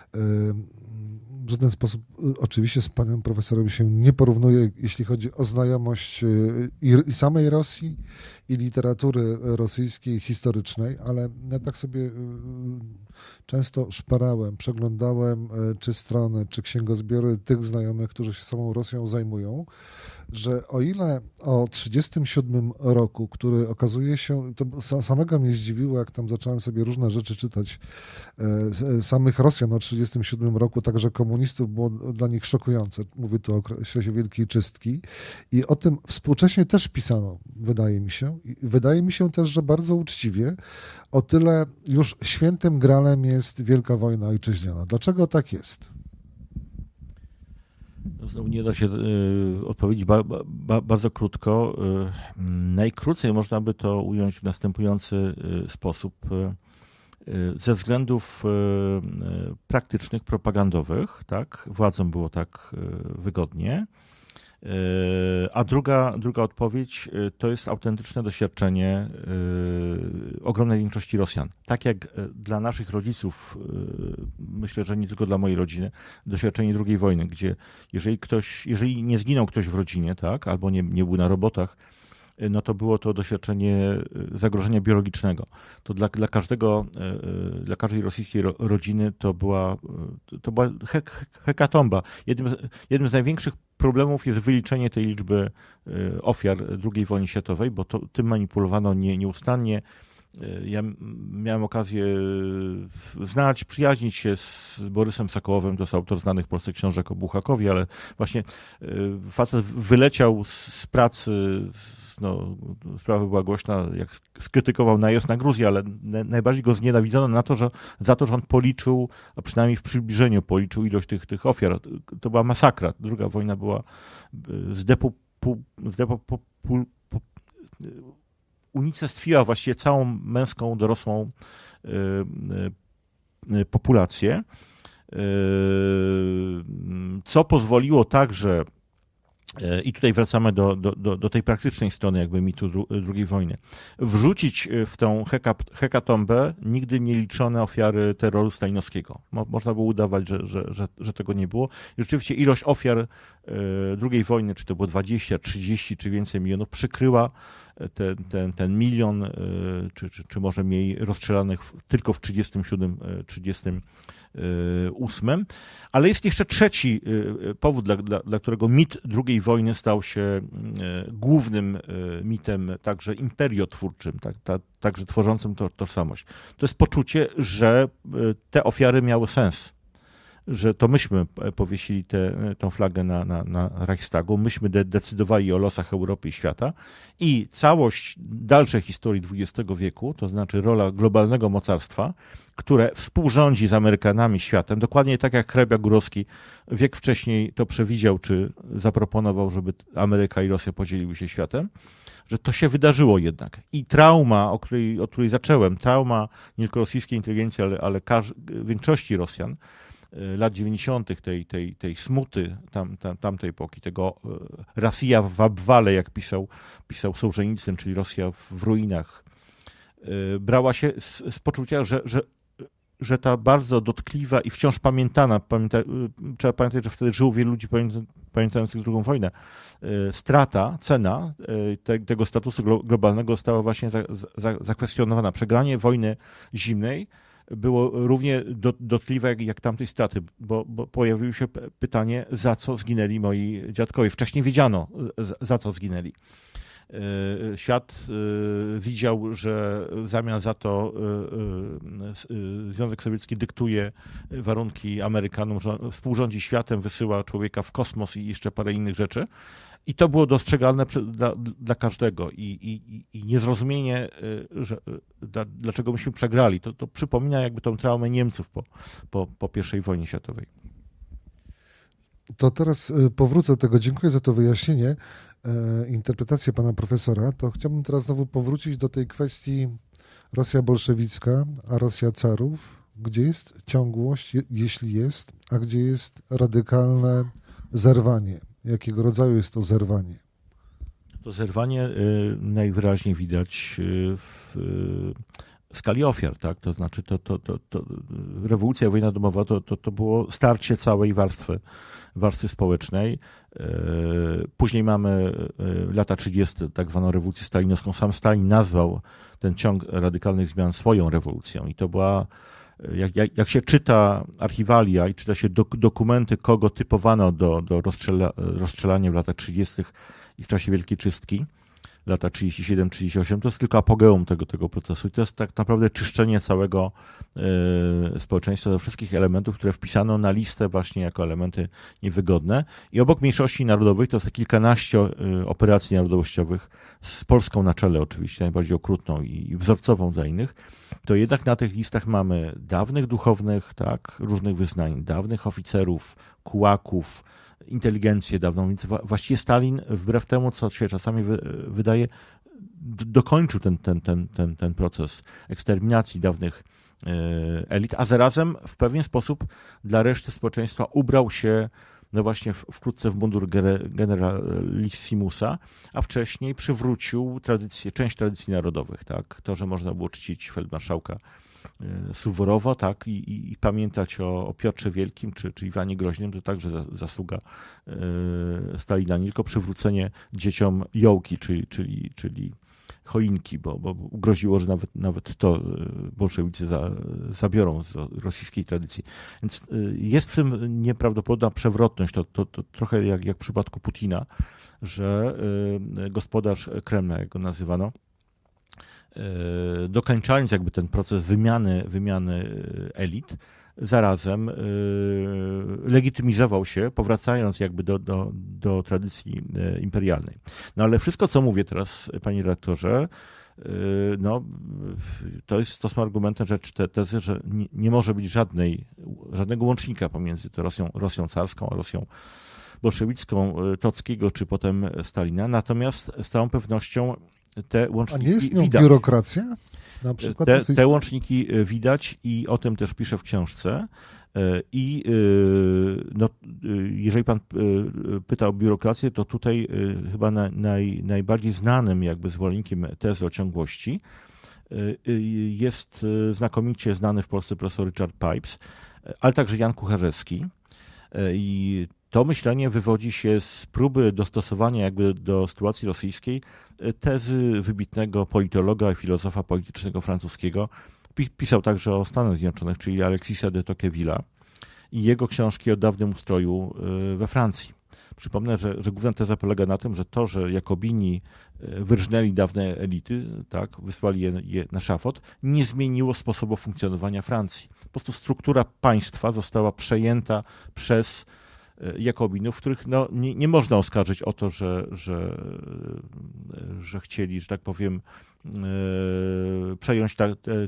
W żaden sposób oczywiście z panem profesorem się nie porównuje, jeśli chodzi o znajomość i samej Rosji, i literatury rosyjskiej, historycznej, ale ja tak sobie często szperałem, przeglądałem czy strony, czy księgozbiory tych znajomych, którzy się samą Rosją zajmują, że o ile o 1937 roku, który okazuje się, to samego mnie zdziwiło, jak tam zacząłem sobie różne rzeczy czytać samych Rosjan o 1937 roku, także komunistów, komunistów było dla nich szokujące. Mówię tu o okresie Wielkiej Czystki i o tym współcześnie też pisano, wydaje mi się. I wydaje mi się też, że bardzo uczciwie. O tyle już świętym gralem jest Wielka Wojna Ojczyźniana. Dlaczego tak jest? Znowu nie da się odpowiedzieć bardzo krótko. Najkrócej można by to ująć w następujący sposób. Ze względów praktycznych, propagandowych, tak, władzom było tak wygodnie. A druga odpowiedź to jest autentyczne doświadczenie ogromnej większości Rosjan. Tak jak dla naszych rodziców, myślę, że nie tylko dla mojej rodziny, doświadczenie II wojny, gdzie jeżeli nie zginął ktoś w rodzinie, tak, albo nie był na robotach, no to było to doświadczenie zagrożenia biologicznego. To dla każdej rosyjskiej rodziny to była hekatomba. Jednym z największych problemów jest wyliczenie tej liczby ofiar II wojny światowej, bo tym manipulowano nieustannie. Ja miałem okazję znać, przyjaźnić się z Borysem Sokołowem, to jest autor znanych w Polsce książek o Buchakowie, ale właśnie facet wyleciał z pracy, sprawa była głośna, jak skrytykował najazd na Gruzję, ale najbardziej go znienawidzono za to, że on policzył, a przynajmniej w przybliżeniu policzył ilość tych ofiar. To była masakra. Druga wojna była unicestwiła właściwie całą męską, dorosłą populację, co pozwoliło także, i tutaj wracamy do tej praktycznej strony jakby mitu II wojny, wrzucić w tą hekatombę nigdy nieliczone ofiary terroru stalinowskiego. Można było udawać, że tego nie było. I rzeczywiście ilość ofiar II wojny, czy to było 20, 30 czy więcej milionów, przykryła ten milion, czy może mniej rozstrzelanych tylko w 1937-1938. Ale jest jeszcze trzeci powód, dla którego mit II wojny stał się głównym mitem, także imperiotwórczym, także tworzącym tożsamość. To jest poczucie, że te ofiary miały sens. Że to myśmy powiesili tą flagę na Reichstagu, myśmy decydowali o losach Europy i świata i całość dalszej historii XX wieku, to znaczy rola globalnego mocarstwa, które współrządzi z Amerykanami światem, dokładnie tak jak hrabia Górowski wiek wcześniej to przewidział, czy zaproponował, żeby Ameryka i Rosja podzieliły się światem, że to się wydarzyło jednak. I trauma, od której zacząłem, trauma nie tylko rosyjskiej inteligencji, ale większości Rosjan, lat 90. tej smuty tamtej epoki, tego Rosja w obwale, jak pisał Sołżenicyn, czyli Rosja w ruinach, brała się z poczucia, że ta bardzo dotkliwa i wciąż pamiętana, trzeba pamiętać, że wtedy żyło wielu ludzi pamiętających II wojnę, cena tego statusu globalnego została właśnie zakwestionowana. Przegranie wojny zimnej było równie dotkliwe jak tamtej straty, bo pojawiło się pytanie, za co zginęli moi dziadkowie. Wcześniej wiedziano, za co zginęli. Świat widział, że w zamian za to Związek Sowiecki dyktuje warunki Amerykanom, że współrządzi światem, wysyła człowieka w kosmos i jeszcze parę innych rzeczy. I to było dostrzegalne dla każdego. I niezrozumienie, dlaczego myśmy przegrali, to przypomina jakby tą traumę Niemców po I wojnie światowej. To teraz powrócę do tego. Dziękuję za to wyjaśnienie, interpretację pana profesora. To chciałbym teraz znowu powrócić do tej kwestii Rosja bolszewicka, a Rosja carów. Gdzie jest ciągłość, jeśli jest, a gdzie jest radykalne zerwanie? Jakiego rodzaju jest to zerwanie? To zerwanie najwyraźniej widać w skali ofiar, tak? To znaczy rewolucja, wojna domowa to było starcie całej warstwy społecznej. Później mamy lata 30., tak zwaną rewolucję stalinowską. Sam Stalin nazwał ten ciąg radykalnych zmian swoją rewolucją i to była, jak się czyta archiwalia i czyta się dokumenty, kogo typowano do rozstrzelania w latach 30. i w czasie Wielkiej Czystki, lata 37-38, to jest tylko apogeum tego procesu i to jest tak naprawdę czyszczenie całego społeczeństwa ze wszystkich elementów, które wpisano na listę właśnie jako elementy niewygodne. I obok mniejszości narodowych to jest kilkanaście operacji narodowościowych z Polską na czele oczywiście, najbardziej okrutną i wzorcową dla innych. To jednak na tych listach mamy dawnych duchownych, tak, różnych wyznań, dawnych oficerów, kułaków, inteligencję dawną, więc właściwie Stalin, wbrew temu, co się czasami wydaje, dokończył ten proces eksterminacji dawnych elit, a zarazem w pewien sposób dla reszty społeczeństwa ubrał się no właśnie wkrótce w mundur generalissimusa, a wcześniej przywrócił część tradycji narodowych, tak? To, że można było czcić feldmarszałka Suworowa, tak, i pamiętać o Piotrze Wielkim czy Iwanie Groźnym, to także zasługa Stalina, nie tylko przywrócenie dzieciom jołki, czyli choinki, bo groziło, że nawet to bolszewicy zabiorą z rosyjskiej tradycji. Więc jest w tym nieprawdopodobna przewrotność, to trochę jak w przypadku Putina, że gospodarz Kremla, jak go nazywano, dokańczając jakby ten proces wymiany elit, zarazem legitymizował się, powracając jakby do tradycji imperialnej. No ale wszystko, co mówię teraz, panie redaktorze, no, to są argumenty tezy, że nie może być żadnego łącznika pomiędzy to Rosją carską a Rosją bolszewicką Trockiego czy potem Stalina, natomiast z całą pewnością te łączniki widać. A nie jest nią widać. biurokracja? Na przykład te łączniki widać i o tym też piszę w książce. I no, jeżeli pan pyta o biurokrację, to tutaj chyba najbardziej znanym jakby zwolennikiem tezy o ciągłości jest znakomicie znany w Polsce profesor Richard Pipes, ale także Jan Kucharzewski. I to myślenie wywodzi się z próby dostosowania jakby do sytuacji rosyjskiej tezy wybitnego politologa i filozofa politycznego francuskiego. Pisał także o Stanach Zjednoczonych, czyli Alexisa de Tocqueville'a i jego książki o dawnym ustroju we Francji. Przypomnę, że główna teza polega na tym, że to, że Jakobini wyrżnęli dawne elity, tak, wysłali je na szafot, nie zmieniło sposobu funkcjonowania Francji. Po prostu struktura państwa została przejęta przez Jakobinów, których no, nie można oskarżyć o to, że chcieli, że tak powiem, przejąć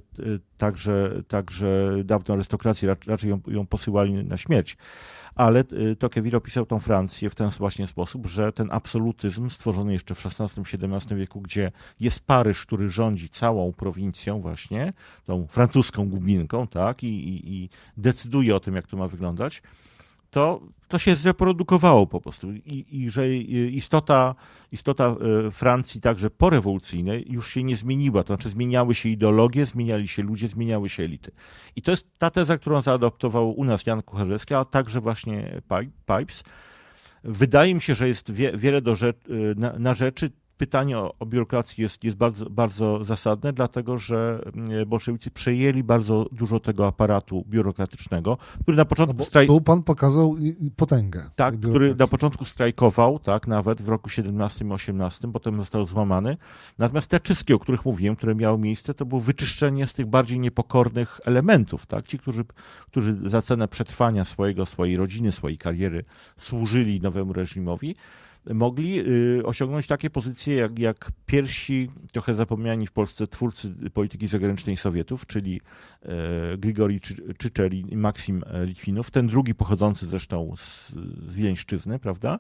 także dawną arystokrację, raczej ją posyłali na śmierć. Ale Tocqueville opisał tą Francję w ten właśnie sposób, że ten absolutyzm stworzony jeszcze w XVI-XVII wieku, gdzie jest Paryż, który rządzi całą prowincją właśnie, tą francuską głubinką, tak, i decyduje o tym, jak to ma wyglądać, to się zreprodukowało po prostu i że istota Francji także porewolucyjnej już się nie zmieniła, to znaczy zmieniały się ideologie, zmieniali się ludzie, zmieniały się elity. I to jest ta teza, którą zaadoptował u nas Jan Kucharzewski, a także właśnie Pipes. Wydaje mi się, że jest wiele na rzeczy. Pytanie o biurokrację jest bardzo, bardzo zasadne, dlatego że bolszewicy przejęli bardzo dużo tego aparatu biurokratycznego, który na początku Tu pan pokazał potęgę. Tak, który na początku strajkował, tak, nawet w roku 17-18, potem został złamany. Natomiast te czystki, o których mówiłem, które miały miejsce, to było wyczyszczenie z tych bardziej niepokornych elementów, tak? Ci, którzy za cenę przetrwania swojej rodziny, swojej kariery służyli nowemu reżimowi, mogli osiągnąć takie pozycje jak pierwsi, trochę zapomniani w Polsce twórcy polityki zagranicznej Sowietów, czyli Grigorij Czyczer i Maksim Litwinow, ten drugi pochodzący zresztą z Wileńszczyzny, prawda?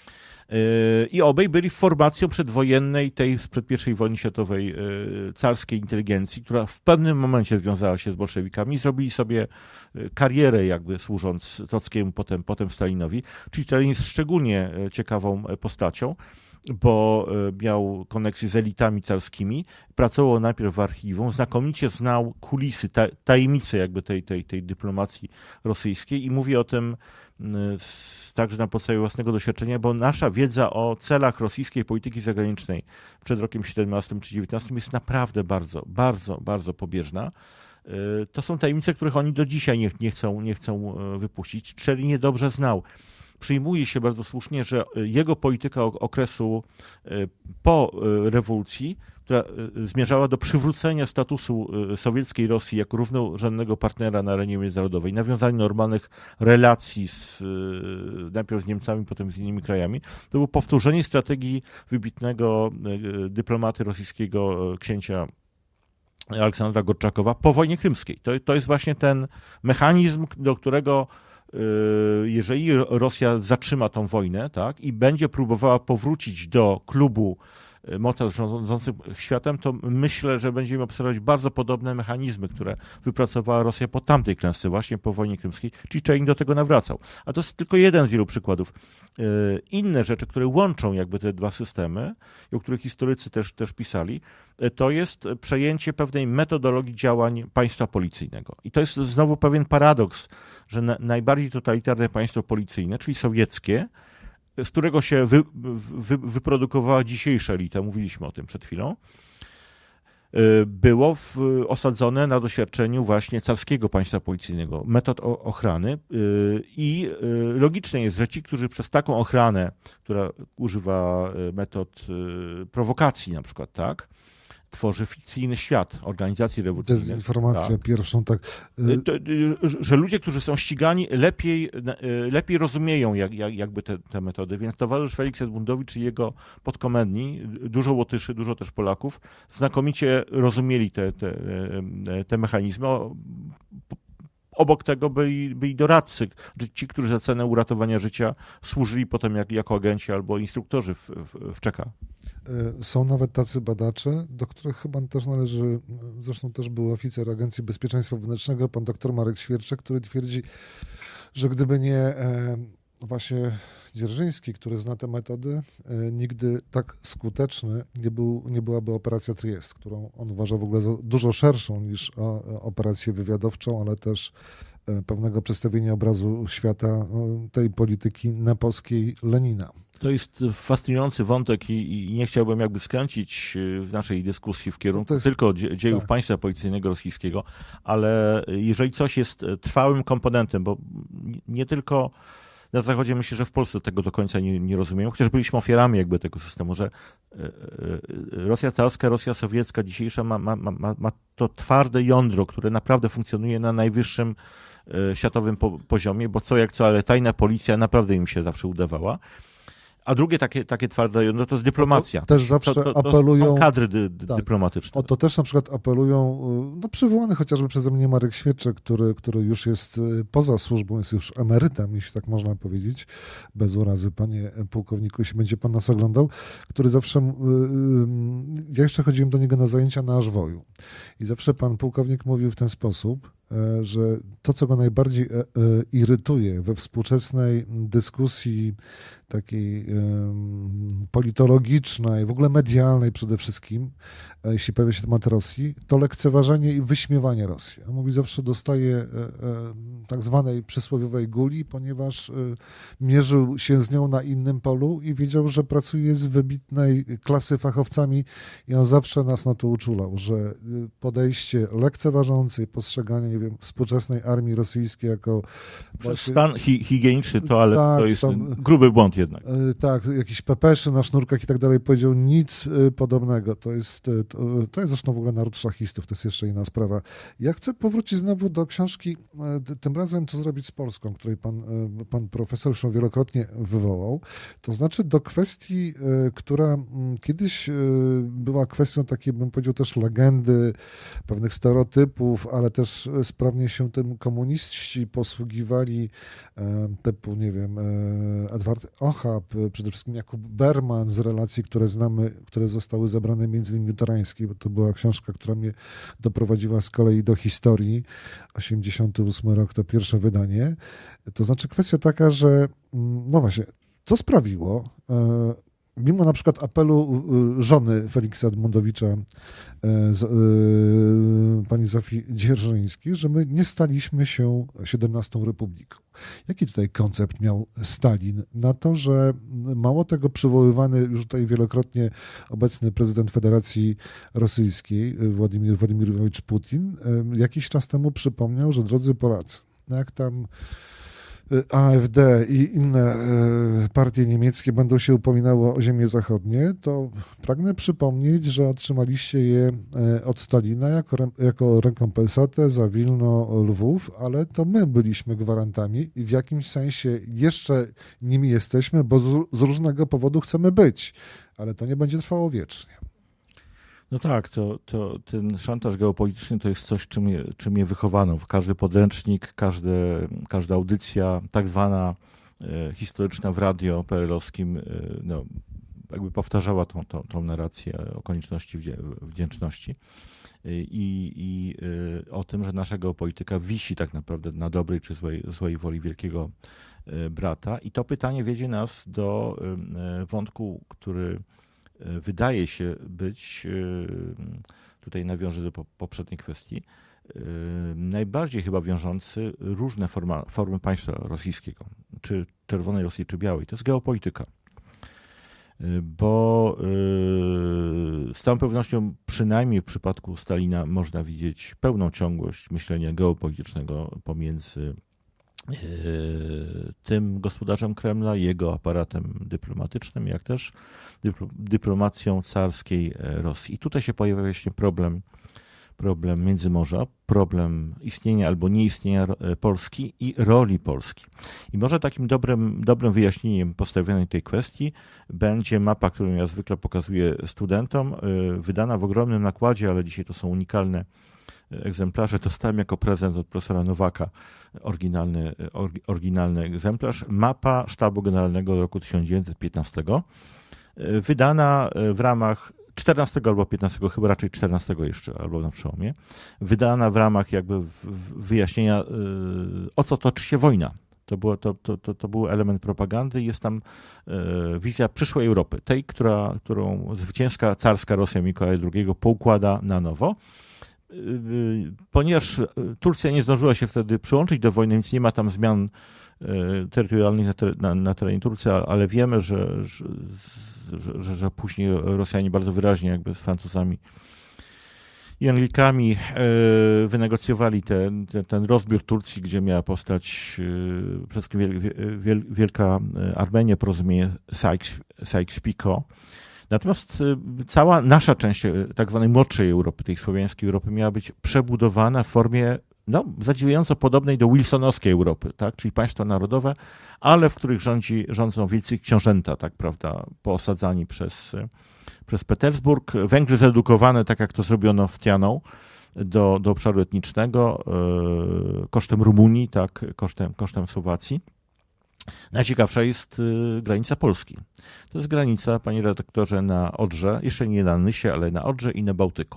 I obaj byli formacją przedwojennej, tej sprzed I wojny światowej carskiej inteligencji, która w pewnym momencie związała się z bolszewikami i zrobili sobie karierę jakby służąc Trockiemu, potem Stalinowi. Czyli Stalin jest szczególnie ciekawą postacią, bo miał koneksje z elitami carskimi, pracował najpierw w archiwum, znakomicie znał kulisy, tajemnice jakby tej dyplomacji rosyjskiej i mówi o tym także na podstawie własnego doświadczenia, bo nasza wiedza o celach rosyjskiej polityki zagranicznej przed rokiem 17 czy 19 jest naprawdę bardzo, bardzo, bardzo pobieżna. To są tajemnice, których oni do dzisiaj nie chcą wypuścić. Szelin je dobrze znał. przyjmuje się bardzo słusznie, że jego polityka okresu po rewolucji, która zmierzała do przywrócenia statusu sowieckiej Rosji jako równorzędnego partnera na arenie międzynarodowej, nawiązania normalnych relacji najpierw z Niemcami, potem z innymi krajami, to było powtórzenie strategii wybitnego dyplomaty rosyjskiego księcia Aleksandra Gorczakowa po wojnie krymskiej. To jest właśnie ten mechanizm, do którego jeżeli Rosja zatrzyma tą wojnę, tak, i będzie próbowała powrócić do klubu mocarstw rządzących światem, to myślę, że będziemy obserwować bardzo podobne mechanizmy, które wypracowała Rosja po tamtej klęsce, właśnie po wojnie krymskiej, czyli Czelin do tego nawracał. A to jest tylko jeden z wielu przykładów. Inne rzeczy, które łączą jakby te dwa systemy, o których historycy też pisali, to jest przejęcie pewnej metodologii działań państwa policyjnego. I to jest znowu pewien paradoks, że najbardziej totalitarne państwo policyjne, czyli sowieckie, z którego się wyprodukowała dzisiejsza elita, mówiliśmy o tym przed chwilą, było osadzone na doświadczeniu właśnie carskiego państwa policyjnego, metod ochrany i logiczne jest, że ci, którzy przez taką ochranę, która używa metod prowokacji na przykład, tak, tworzy fikcyjny świat organizacji rewolucyjnych. Dezinformacja tak. Pierwszą, tak. Że ludzie, którzy są ścigani, lepiej rozumieją jakby te metody. Więc towarzysz Feliks Edmundowicz i jego podkomendni, dużo Łotyszy, dużo też Polaków, znakomicie rozumieli te mechanizmy. Obok tego byli doradcy, ci, którzy za cenę uratowania życia służyli potem jako agenci albo instruktorzy w CZK. Są nawet tacy badacze, do których chyba też należy, zresztą też był oficer Agencji Bezpieczeństwa Wewnętrznego, pan dr Marek Świerczek, który twierdzi, że gdyby nie właśnie Dzierżyński, który zna te metody, nigdy tak skuteczny nie byłaby operacja Triest, którą on uważa w ogóle za dużo szerszą niż operację wywiadowczą, ale też pewnego przedstawienia obrazu świata tej polityki nepalskiej Lenina. To jest fascynujący wątek i nie chciałbym jakby skręcić w naszej dyskusji w kierunku tylko dziejów tak. państwa policyjnego rosyjskiego, ale jeżeli coś jest trwałym komponentem, bo nie tylko na Zachodzie, myślę, że w Polsce tego do końca nie rozumieją, chociaż byliśmy ofiarami jakby tego systemu, że Rosja carska, Rosja sowiecka dzisiejsza ma to twarde jądro, które naprawdę funkcjonuje na najwyższym światowym poziomie, bo co jak co, ale tajna policja naprawdę im się zawsze udawała. A drugie takie twarde jądro to jest dyplomacja. To też zawsze apelują... są kadry dyplomatyczne. O to też na przykład apelują, no przywołany chociażby przeze mnie Marek Świerczek, który już jest poza służbą, jest już emerytem, jeśli tak można powiedzieć, bez urazy, panie pułkowniku, jeśli będzie pan nas oglądał, który zawsze, ja jeszcze chodziłem do niego na zajęcia na Ażwoju i zawsze pan pułkownik mówił w ten sposób, że to, co go najbardziej irytuje we współczesnej dyskusji takiej politologicznej, w ogóle medialnej przede wszystkim, jeśli pojawia się temat Rosji, to lekceważenie i wyśmiewanie Rosji. On mówi, zawsze dostaje tak zwanej przysłowiowej guli, ponieważ mierzył się z nią na innym polu i wiedział, że pracuje z wybitnej klasy fachowcami i on zawsze nas na to uczulał, że podejście lekceważące i postrzeganie, nie wiem, współczesnej armii rosyjskiej jako... Stan higieniczny to, ale tak, to jest gruby błąd jednak. Tak, jakieś pepeszy na sznurkach i tak dalej, powiedział nic podobnego. To jest zresztą w ogóle naród szachistów, to jest jeszcze inna sprawa. Ja chcę powrócić znowu do książki, tym razem Co zrobić z Polską, której pan profesor już wielokrotnie wywołał. To znaczy do kwestii, która kiedyś była kwestią takiej, bym powiedział, też legendy, pewnych stereotypów, ale też sprawnie się tym komuniści posługiwali, typu, nie wiem, Edward Ochab, przede wszystkim Jakub Berman z relacji, które znamy, które zostały zabrane między innymi Jutarańskiej, bo to była książka, która mnie doprowadziła z kolei do historii. 88 rok to pierwsze wydanie. To znaczy kwestia taka, że no właśnie, co sprawiło, mimo na przykład apelu żony Feliksa Edmundowicza, pani Zofii Dzierżyńskiej, że my nie staliśmy się 17. Republiką. Jaki tutaj koncept miał Stalin na to, że mało tego przywoływany już tutaj wielokrotnie obecny prezydent Federacji Rosyjskiej, Władimir Władimirowicz Putin, jakiś czas temu przypomniał, że drodzy Polacy, jak tam AfD i inne partie niemieckie będą się upominały o ziemie zachodnie, to pragnę przypomnieć, że otrzymaliście je od Stalina jako rekompensatę za Wilno, Lwów, ale to my byliśmy gwarantami i w jakimś sensie jeszcze nimi jesteśmy, bo z różnego powodu chcemy być, ale to nie będzie trwało wiecznie. No tak, to ten szantaż geopolityczny to jest coś, czym mnie wychowano. Każdy podręcznik, każda audycja, tak zwana historyczna w radio PRL-owskim, no, jakby powtarzała tą narrację o konieczności wdzięczności i o tym, że nasza geopolityka wisi tak naprawdę na dobrej czy złej woli wielkiego brata. I to pytanie wiedzie nas do wątku, który wydaje się być, tutaj nawiążę do poprzedniej kwestii, najbardziej chyba wiążący różne formy państwa rosyjskiego, czy czerwonej Rosji, czy białej. To jest geopolityka. Bo z całą pewnością, przynajmniej w przypadku Stalina, można widzieć pełną ciągłość myślenia geopolitycznego pomiędzy tym gospodarzem Kremla, jego aparatem dyplomatycznym, jak też dyplomacją carskiej Rosji. I tutaj się pojawia właśnie problem Międzymorza, problem istnienia albo nieistnienia Polski i roli Polski. I może takim dobrym wyjaśnieniem postawionej tej kwestii będzie mapa, którą ja zwykle pokazuję studentom, wydana w ogromnym nakładzie, ale dzisiaj to są unikalne egzemplarze. Dostałem jako prezent od profesora Nowaka oryginalny egzemplarz. Mapa Sztabu Generalnego roku 1915, wydana w ramach 14 albo 15, chyba raczej 14 jeszcze, albo na przełomie, wydana w ramach jakby wyjaśnienia, o co toczy się wojna. To był element propagandy i jest tam wizja przyszłej Europy, tej, którą zwycięska carska Rosja Mikołaja II poukłada na nowo. Ponieważ Turcja nie zdążyła się wtedy przyłączyć do wojny, więc nie ma tam zmian terytorialnych na terenie Turcji, ale wiemy, że później Rosjanie bardzo wyraźnie jakby z Francuzami i Anglikami wynegocjowali ten rozbiór Turcji, gdzie miała powstać przede wszystkim Wielka Armenia, porozumienie Sykes-Picot. Natomiast cała nasza część tak zwanej młodszej Europy, tej słowiańskiej Europy, miała być przebudowana w formie zadziwiająco podobnej do wilsonowskiej Europy, tak? Czyli państwa narodowe, ale w których rządzą wielcy książęta, tak, prawda, poosadzani przez Petersburg. Węgry zedukowane, tak jak to zrobiono w Tianą, do obszaru etnicznego, kosztem Rumunii, tak, kosztem Słowacji. Najciekawsza jest granica Polski. To jest granica, panie redaktorze, na Odrze, jeszcze nie na Nysie, ale na Odrze i na Bałtyku.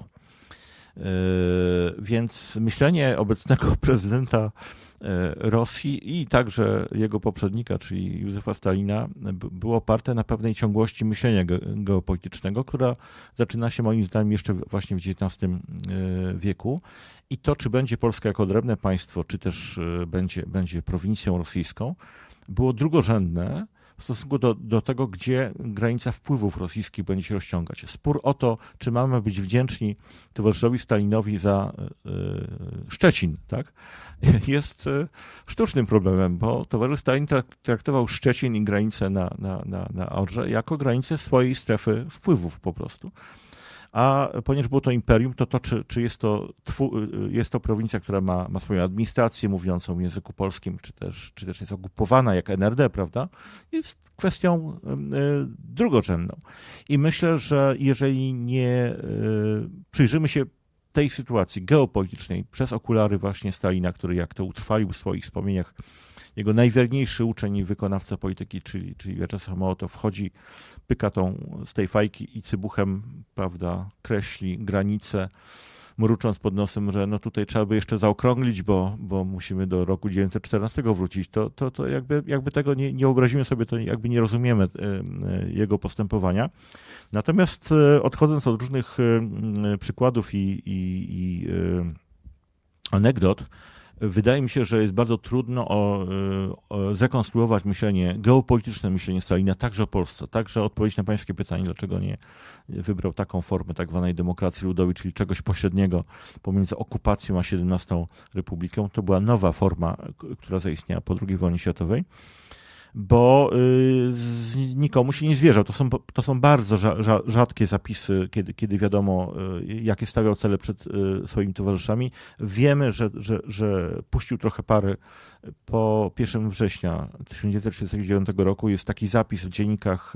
Więc myślenie obecnego prezydenta Rosji i także jego poprzednika, czyli Józefa Stalina, było oparte na pewnej ciągłości myślenia geopolitycznego, która zaczyna się moim zdaniem jeszcze właśnie w XIX wieku. I to, czy będzie Polska jako odrębne państwo, czy też będzie prowincją rosyjską, było drugorzędne w stosunku do tego, gdzie granica wpływów rosyjskich będzie się rozciągać. Spór o to, czy mamy być wdzięczni towarzyszowi Stalinowi za Szczecin, tak, jest sztucznym problemem, bo towarzysz Stalin traktował Szczecin i granicę na Odrze jako granicę swojej strefy wpływów po prostu. A ponieważ było to imperium, to czy jest to prowincja, która ma swoją administrację mówiącą w języku polskim, czy też jest okupowana jak NRD, prawda, jest kwestią drugorzędną. I myślę, że jeżeli nie przyjrzymy się tej sytuacji geopolitycznej przez okulary właśnie Stalina, który jak to utrwalił w swoich wspomnieniach, jego najwierniejszy uczeń i wykonawca polityki, czyli Wiaczesław Mołotow, wchodzi, pyka z tej fajki i cybuchem, prawda, kreśli granice, mrucząc pod nosem, że no tutaj trzeba by jeszcze zaokrąglić, bo musimy do roku 1914 wrócić. To jakby tego nie obrazimy sobie, to jakby nie rozumiemy jego postępowania. Natomiast odchodząc od różnych przykładów i anegdot, Wydaje mi się, że jest bardzo trudno zrekonstruować myślenie, geopolityczne myślenie Stalina, także o Polsce, także odpowiedzieć na pańskie pytanie, dlaczego nie wybrał taką formę tak zwanej demokracji ludowej, czyli czegoś pośredniego pomiędzy okupacją a 17 Republiką. To była nowa forma, która zaistniała po II wojnie światowej, bo nikomu się nie zwierzał. To są bardzo rzadkie zapisy, kiedy wiadomo, jakie stawiał cele przed swoimi towarzyszami. Wiemy, że puścił trochę pary po 1 września 1939 roku. Jest taki zapis w dziennikach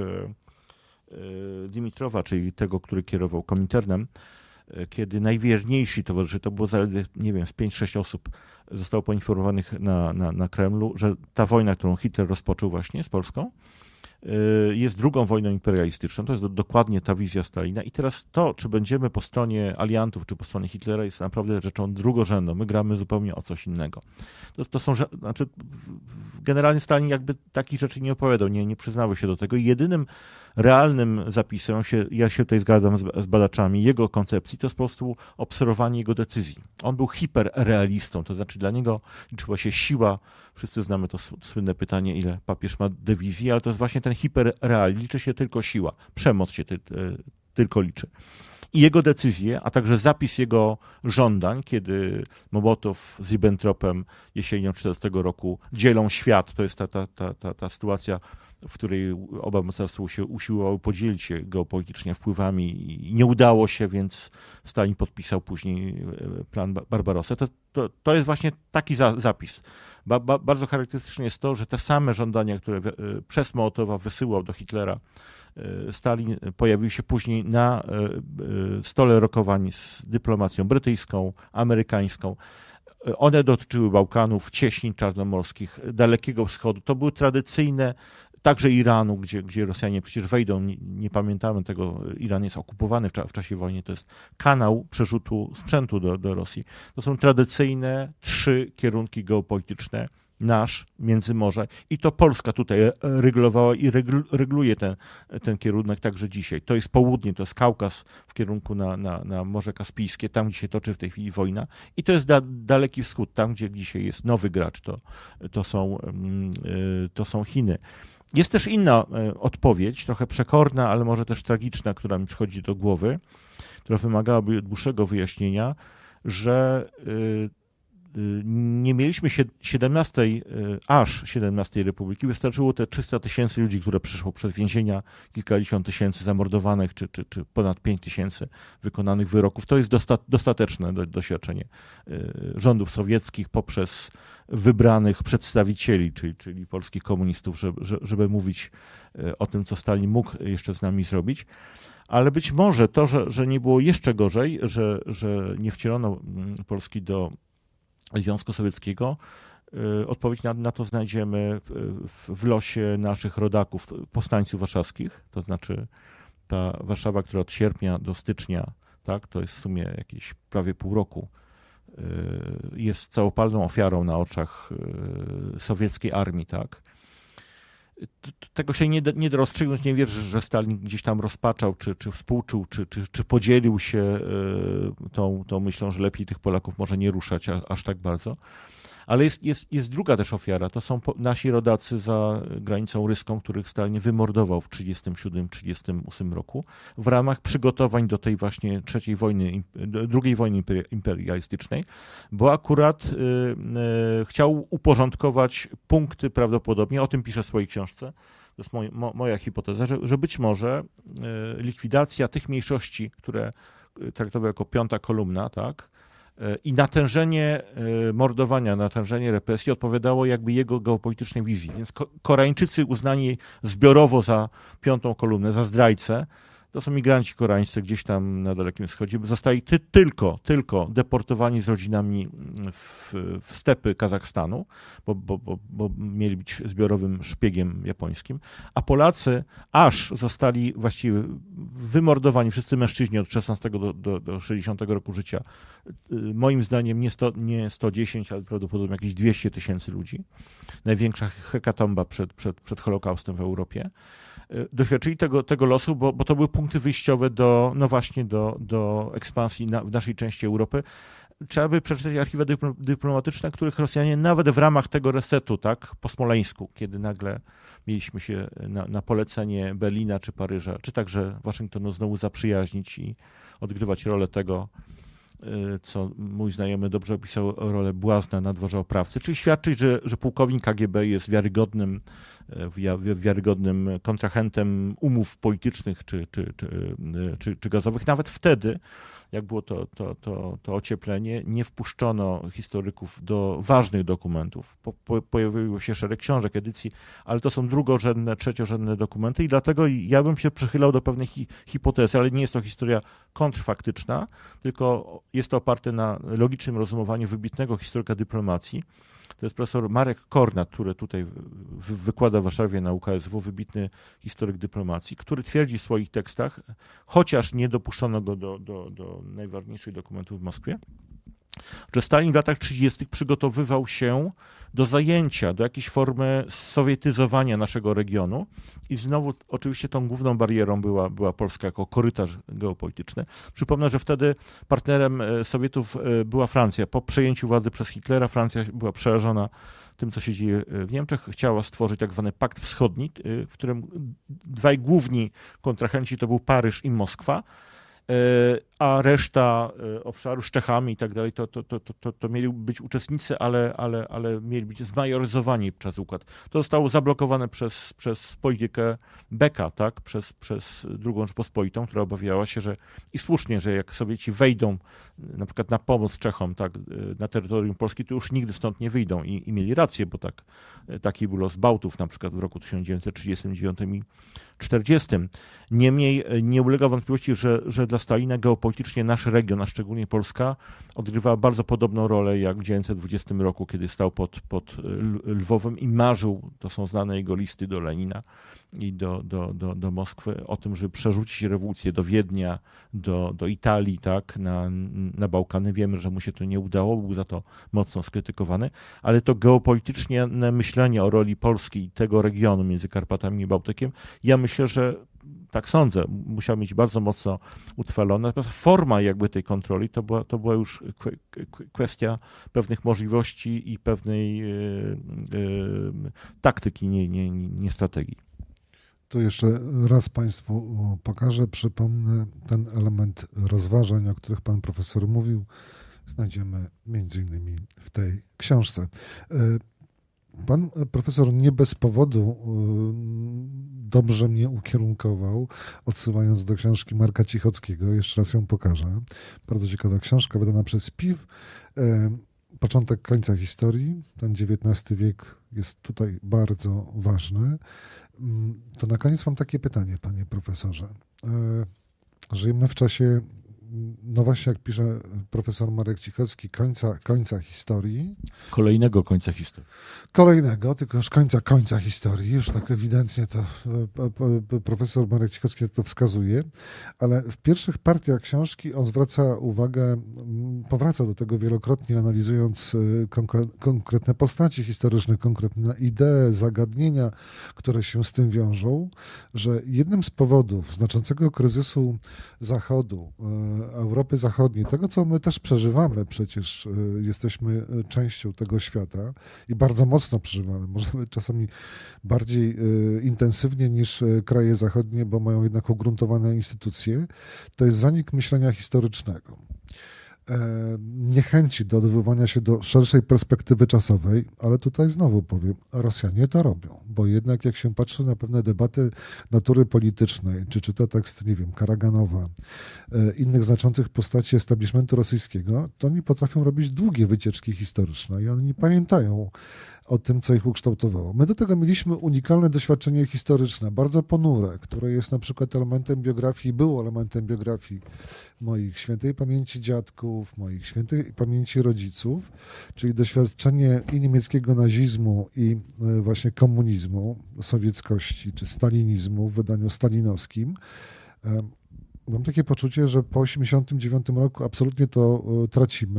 Dimitrowa, czyli tego, który kierował Kominternem, kiedy najwierniejsi towarzysze, to było zaledwie, nie wiem, z 5-6 osób, zostało poinformowanych na Kremlu, że ta wojna, którą Hitler rozpoczął właśnie z Polską, jest drugą wojną imperialistyczną. To jest dokładnie ta wizja Stalina. I teraz to, czy będziemy po stronie aliantów, czy po stronie Hitlera, jest naprawdę rzeczą drugorzędną. My gramy zupełnie o coś innego. To są, znaczy, generalnie Stalin jakby takich rzeczy nie opowiadał, nie przyznawał się do tego. I jedynym realnym zapisem, ja się tutaj zgadzam z badaczami, jego koncepcji, to jest po prostu obserwowanie jego decyzji. On był hiperrealistą, to znaczy dla niego liczyła się siła. Wszyscy znamy to słynne pytanie, ile papież ma dywizji, ale to jest właśnie ten hiperrealizm. Liczy się tylko siła. Przemoc się tylko liczy. I jego decyzje, a także zapis jego żądań, kiedy Mołotow z Ribbentropem jesienią 1940 roku dzielą świat, to jest ta sytuacja, w której oba mocarstwa usiłowały podzielić się geopolitycznie wpływami i nie udało się, więc Stalin podpisał później plan Barbarossa. To jest właśnie taki zapis. Bardzo charakterystyczne jest to, że te same żądania, które przez Mołotowa wysyłał do Hitlera Stalin, pojawiły się później na stole rokowań z dyplomacją brytyjską, amerykańską. One dotyczyły Bałkanów, cieśnin czarnomorskich, Dalekiego Wschodu. To były tradycyjne, także Iranu, gdzie Rosjanie przecież wejdą, nie pamiętamy tego, Iran jest okupowany w czasie wojny, to jest kanał przerzutu sprzętu do Rosji. To są tradycyjne 3 kierunki geopolityczne, nasz, Międzymorze, i to Polska tutaj regulowała i reguluje ten kierunek także dzisiaj. To jest południe, to jest Kaukaz w kierunku na Morze Kaspijskie, tam gdzie się toczy w tej chwili wojna, i to jest Daleki Wschód, tam gdzie dzisiaj jest nowy gracz, to są Chiny. Jest też inna odpowiedź, trochę przekorna, ale może też tragiczna, która mi przychodzi do głowy, która wymagałaby dłuższego wyjaśnienia, że nie mieliśmy 17 Republiki, wystarczyło te 300 000 ludzi, które przeszło przez więzienia, kilkadziesiąt tysięcy zamordowanych, czy ponad 5 000 wykonanych wyroków. To jest dostateczne doświadczenie rządów sowieckich poprzez wybranych przedstawicieli, czyli polskich komunistów, żeby mówić o tym, co Stalin mógł jeszcze z nami zrobić. Ale być może to, że nie było jeszcze gorzej, że nie wcielono Polski do Związku Sowieckiego, odpowiedź na to znajdziemy w losie naszych rodaków, powstańców warszawskich, to znaczy ta Warszawa, która od sierpnia do stycznia, tak, to jest w sumie jakieś prawie pół roku, jest całopalną ofiarą na oczach sowieckiej armii, tak. Tego się nie da rozstrzygnąć, nie wierzę, że Stalin gdzieś tam rozpaczał, czy współczuł, czy podzielił się tą myślą, że lepiej tych Polaków może nie ruszać aż tak bardzo. Ale jest druga też ofiara, to są nasi rodacy za granicą ryską, których Stalin wymordował w 1937-1938 roku w ramach przygotowań do tej właśnie drugiej wojny imperialistycznej, bo akurat chciał uporządkować punkty prawdopodobnie, o tym piszę w swojej książce, to jest moja hipoteza, że być może likwidacja tych mniejszości, które traktował jako 5. kolumna, tak, i natężenie mordowania, natężenie represji odpowiadało jakby jego geopolitycznej wizji. Więc Koreańczycy uznani zbiorowo za 5. kolumnę, za zdrajcę, to są migranci koreańscy gdzieś tam na Dalekim Wschodzie, zostali tylko deportowani z rodzinami w stepy Kazachstanu, bo mieli być zbiorowym szpiegiem japońskim, a Polacy aż zostali właściwie wymordowani, wszyscy mężczyźni od 16 do 60 roku życia. Moim zdaniem nie 110, ale prawdopodobnie jakieś 200 000 ludzi. Największa hekatomba przed Holokaustem w Europie. Doświadczyli tego losu, bo to były punkty wyjściowe do ekspansji w naszej części Europy. trzeba by przeczytać archiwa dyplomatyczne, których Rosjanie nawet w ramach tego resetu, tak, po Smoleńsku, kiedy nagle mieliśmy się na polecenie Berlina czy Paryża, czy także Waszyngtonu znowu zaprzyjaźnić i odgrywać rolę tego, co mój znajomy dobrze opisał, rolę błazna na dworze oprawcy, czyli świadczyć, że pułkownik KGB jest wiarygodnym kontrahentem umów politycznych czy gazowych. Nawet wtedy, jak było to ocieplenie, nie wpuszczono historyków do ważnych dokumentów. Pojawiło się szereg książek, edycji, ale to są drugorzędne, trzeciorzędne dokumenty i dlatego ja bym się przychylał do pewnej hipotezy, ale nie jest to historia kontrfaktyczna, tylko jest to oparte na logicznym rozumowaniu wybitnego historyka dyplomacji. To jest profesor Marek Kornat, który tutaj wykłada w Warszawie na UKSW, wybitny historyk dyplomacji, który twierdzi w swoich tekstach, chociaż nie dopuszczono go do najważniejszych dokumentów w Moskwie, że Stalin w latach 30. przygotowywał się do zajęcia, do jakiejś formy sowietyzowania naszego regionu i znowu oczywiście tą główną barierą była Polska jako korytarz geopolityczny. Przypomnę, że wtedy partnerem Sowietów była Francja. Po przejęciu władzy przez Hitlera Francja była przerażona tym, co się dzieje w Niemczech. Chciała stworzyć tak zwany Pakt Wschodni, w którym dwaj główni kontrahenci to był Paryż i Moskwa, a reszta obszaru z Czechami i tak dalej, to mieli być uczestnicy, ale mieli być zmajoryzowani przez układ. To zostało zablokowane przez politykę Becka, tak? przez II Rzeczpospolitą, która obawiała się, że i słusznie, że jak Sowieci wejdą na przykład na pomoc Czechom, tak, na terytorium Polski, to już nigdy stąd nie wyjdą i mieli rację, bo taki był los Bałtów na przykład w roku 1939 i 1940. Niemniej nie ulega wątpliwości, że dla Stalina geopolitycznie nasz region, a szczególnie Polska, odgrywała bardzo podobną rolę jak w 1920 roku, kiedy stał pod Lwowem i marzył, to są znane jego listy do Lenina i do Moskwy, o tym, żeby przerzucić rewolucję do Wiednia, do Italii, tak, na Bałkany. Wiemy, że mu się to nie udało, był za to mocno skrytykowany, ale to geopolitycznie myślenie o roli Polski i tego regionu między Karpatami i Bałtykiem, ja myślę, że tak sądzę, musiał mieć bardzo mocno utrwalone. Natomiast forma jakby tej kontroli to była już kwestia pewnych możliwości i pewnej taktyki, nie strategii. To jeszcze raz Państwu pokażę, przypomnę ten element rozważań, o których Pan Profesor mówił, znajdziemy między innymi w tej książce. Pan Profesor nie bez powodu dobrze mnie ukierunkował, odsyłając do książki Marka Cichockiego. Jeszcze raz ją pokażę. Bardzo ciekawa książka, wydana przez PIW. Początek końca historii. Ten XIX wiek jest tutaj bardzo ważny. To na koniec mam takie pytanie, panie profesorze. Żyjemy w czasie, no właśnie jak pisze profesor Marek Cichocki, końca historii. Kolejnego końca historii. Kolejnego, tylko już końca historii. Już tak ewidentnie to profesor Marek Cichocki to wskazuje. Ale w pierwszych partiach książki on zwraca uwagę, powraca do tego wielokrotnie, analizując konkretne postaci historyczne, konkretne idee, zagadnienia, które się z tym wiążą, że jednym z powodów znaczącego kryzysu Zachodu, Europy Zachodniej, tego, co my też przeżywamy, przecież jesteśmy częścią tego świata i bardzo mocno przeżywamy, może nawet czasami bardziej intensywnie niż kraje zachodnie, bo mają jednak ugruntowane instytucje, to jest zanik myślenia historycznego. Niechęci do odwoływania się do szerszej perspektywy czasowej, ale tutaj znowu powiem, Rosjanie to robią, bo jednak jak się patrzy na pewne debaty natury politycznej, czy czyta tekst, nie wiem, Karaganowa, innych znaczących postaci establishmentu rosyjskiego, to oni potrafią robić długie wycieczki historyczne i oni nie pamiętają o tym, co ich ukształtowało. My do tego mieliśmy unikalne doświadczenie historyczne, bardzo ponure, które jest na przykład elementem biografii, było elementem biografii moich świętej pamięci dziadków, moich świętej pamięci rodziców, czyli doświadczenie i niemieckiego nazizmu, i właśnie komunizmu, sowieckości, czy stalinizmu w wydaniu stalinowskim. Mam takie poczucie, że po 1989 roku absolutnie to tracimy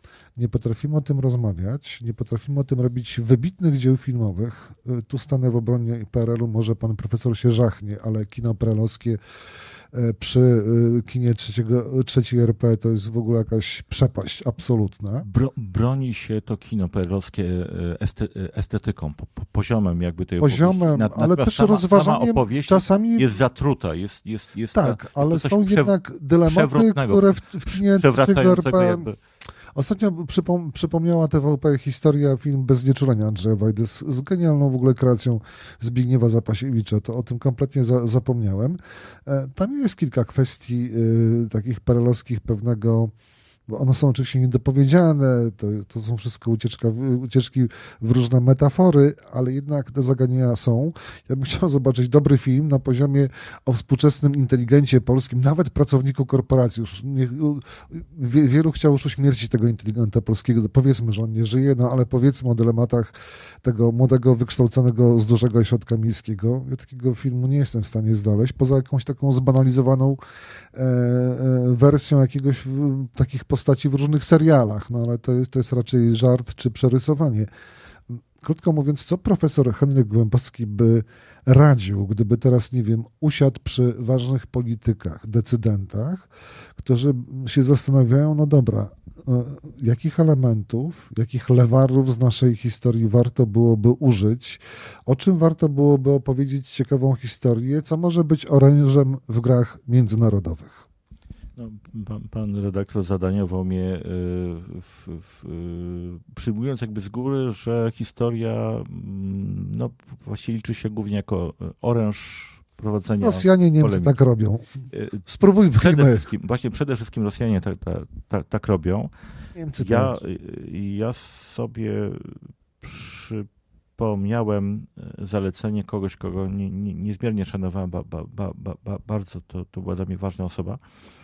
nie potrafimy o tym rozmawiać, nie potrafimy o tym robić wybitnych dzieł filmowych. Tu stanę w obronie PRL-u, może pan profesor się żachnie, ale kino PRL-owskie przy kinie trzeciej RP to jest w ogóle jakaś przepaść absolutna. Broni się to kino PRL-owskie estetyką, poziomem jakby tej poziomem, opowieści. Ale też rozważaniem czasami jest zatruta, jest tak, ale są jednak dylematy, które w kinie trzeciego RP... Jakby... Ostatnio przypomniała TVP historia film Bez znieczulenia Andrzeja Wajdy z genialną w ogóle kreacją Zbigniewa Zapasiewicza. To o tym kompletnie zapomniałem. Tam jest kilka kwestii takich perelowskich pewnego, bo one są oczywiście niedopowiedziane, to są wszystko ucieczki w różne metafory, ale jednak te zagadnienia są. Ja bym chciał zobaczyć dobry film na poziomie o współczesnym inteligencie polskim, nawet pracowniku korporacji. Już wielu chciało już uśmiercić tego inteligenta polskiego. Powiedzmy, że on nie żyje, no ale powiedzmy o dylematach tego młodego, wykształconego z dużego ośrodka miejskiego. Ja takiego filmu nie jestem w stanie znaleźć, poza jakąś taką zbanalizowaną wersją jakiegoś takich postaci w różnych serialach, no ale to jest raczej żart czy przerysowanie. Krótko mówiąc, co profesor Henryk Głębocki by radził, gdyby teraz, nie wiem, usiadł przy ważnych politykach, decydentach, którzy się zastanawiają, no dobra, jakich elementów, jakich lewarów z naszej historii warto byłoby użyć, o czym warto byłoby opowiedzieć ciekawą historię, co może być orężem w grach międzynarodowych. No, pan redaktor zadaniował mnie, przyjmując jakby z góry, że historia no, właściwie liczy się głównie jako oręż prowadzenia Rosjanie, Niemcy polemiki. Tak robią. Spróbujmy. Przede wszystkim Rosjanie tak robią. Niemcy ja sobie przypomniałem zalecenie kogoś, kogo niezmiernie szanowałem bardzo. To była dla mnie ważna osoba.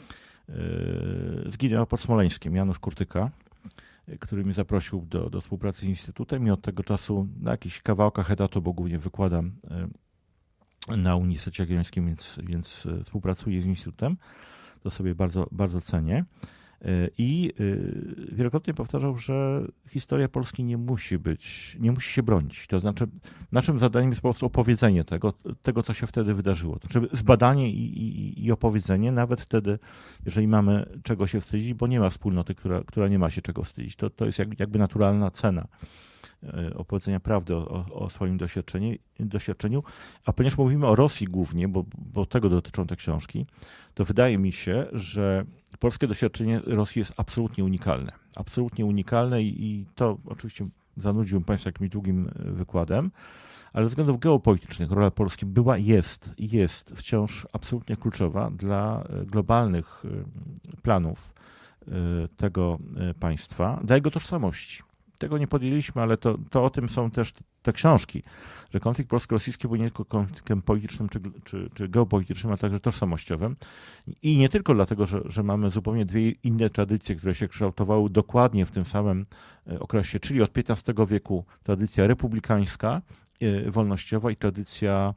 Zginął pod Smoleńskiem, Janusz Kurtyka, który mnie zaprosił do współpracy z Instytutem i od tego czasu na jakichś kawałkach etatu, bo głównie wykładam na Uniwersytecie Jagiellońskim, więc współpracuję z Instytutem. To sobie bardzo, bardzo cenię. I wielokrotnie powtarzał, że historia Polski nie musi się bronić. To znaczy, naszym zadaniem jest po prostu opowiedzenie tego co się wtedy wydarzyło. To znaczy zbadanie i opowiedzenie, nawet wtedy, jeżeli mamy czego się wstydzić, bo nie ma wspólnoty, która nie ma się czego wstydzić. To jest jakby naturalna cena opowiedzenia prawdy o swoim doświadczeniu. A ponieważ mówimy o Rosji głównie, bo tego dotyczą te książki, to wydaje mi się, że polskie doświadczenie Rosji jest absolutnie unikalne. Absolutnie unikalne i to oczywiście zanudziłem Państwa jakimś długim wykładem, ale ze względów geopolitycznych rola Polski była, jest i jest wciąż absolutnie kluczowa dla globalnych planów tego państwa, dla jego tożsamości. Tego nie podjęliśmy, ale to o tym są też te książki, że konflikt polsko-rosyjski był nie tylko konfliktem politycznym czy geopolitycznym, ale także tożsamościowym. I nie tylko dlatego, że mamy zupełnie dwie inne tradycje, które się kształtowały dokładnie w tym samym okresie, czyli od XV wieku tradycja republikańska, wolnościowa i tradycja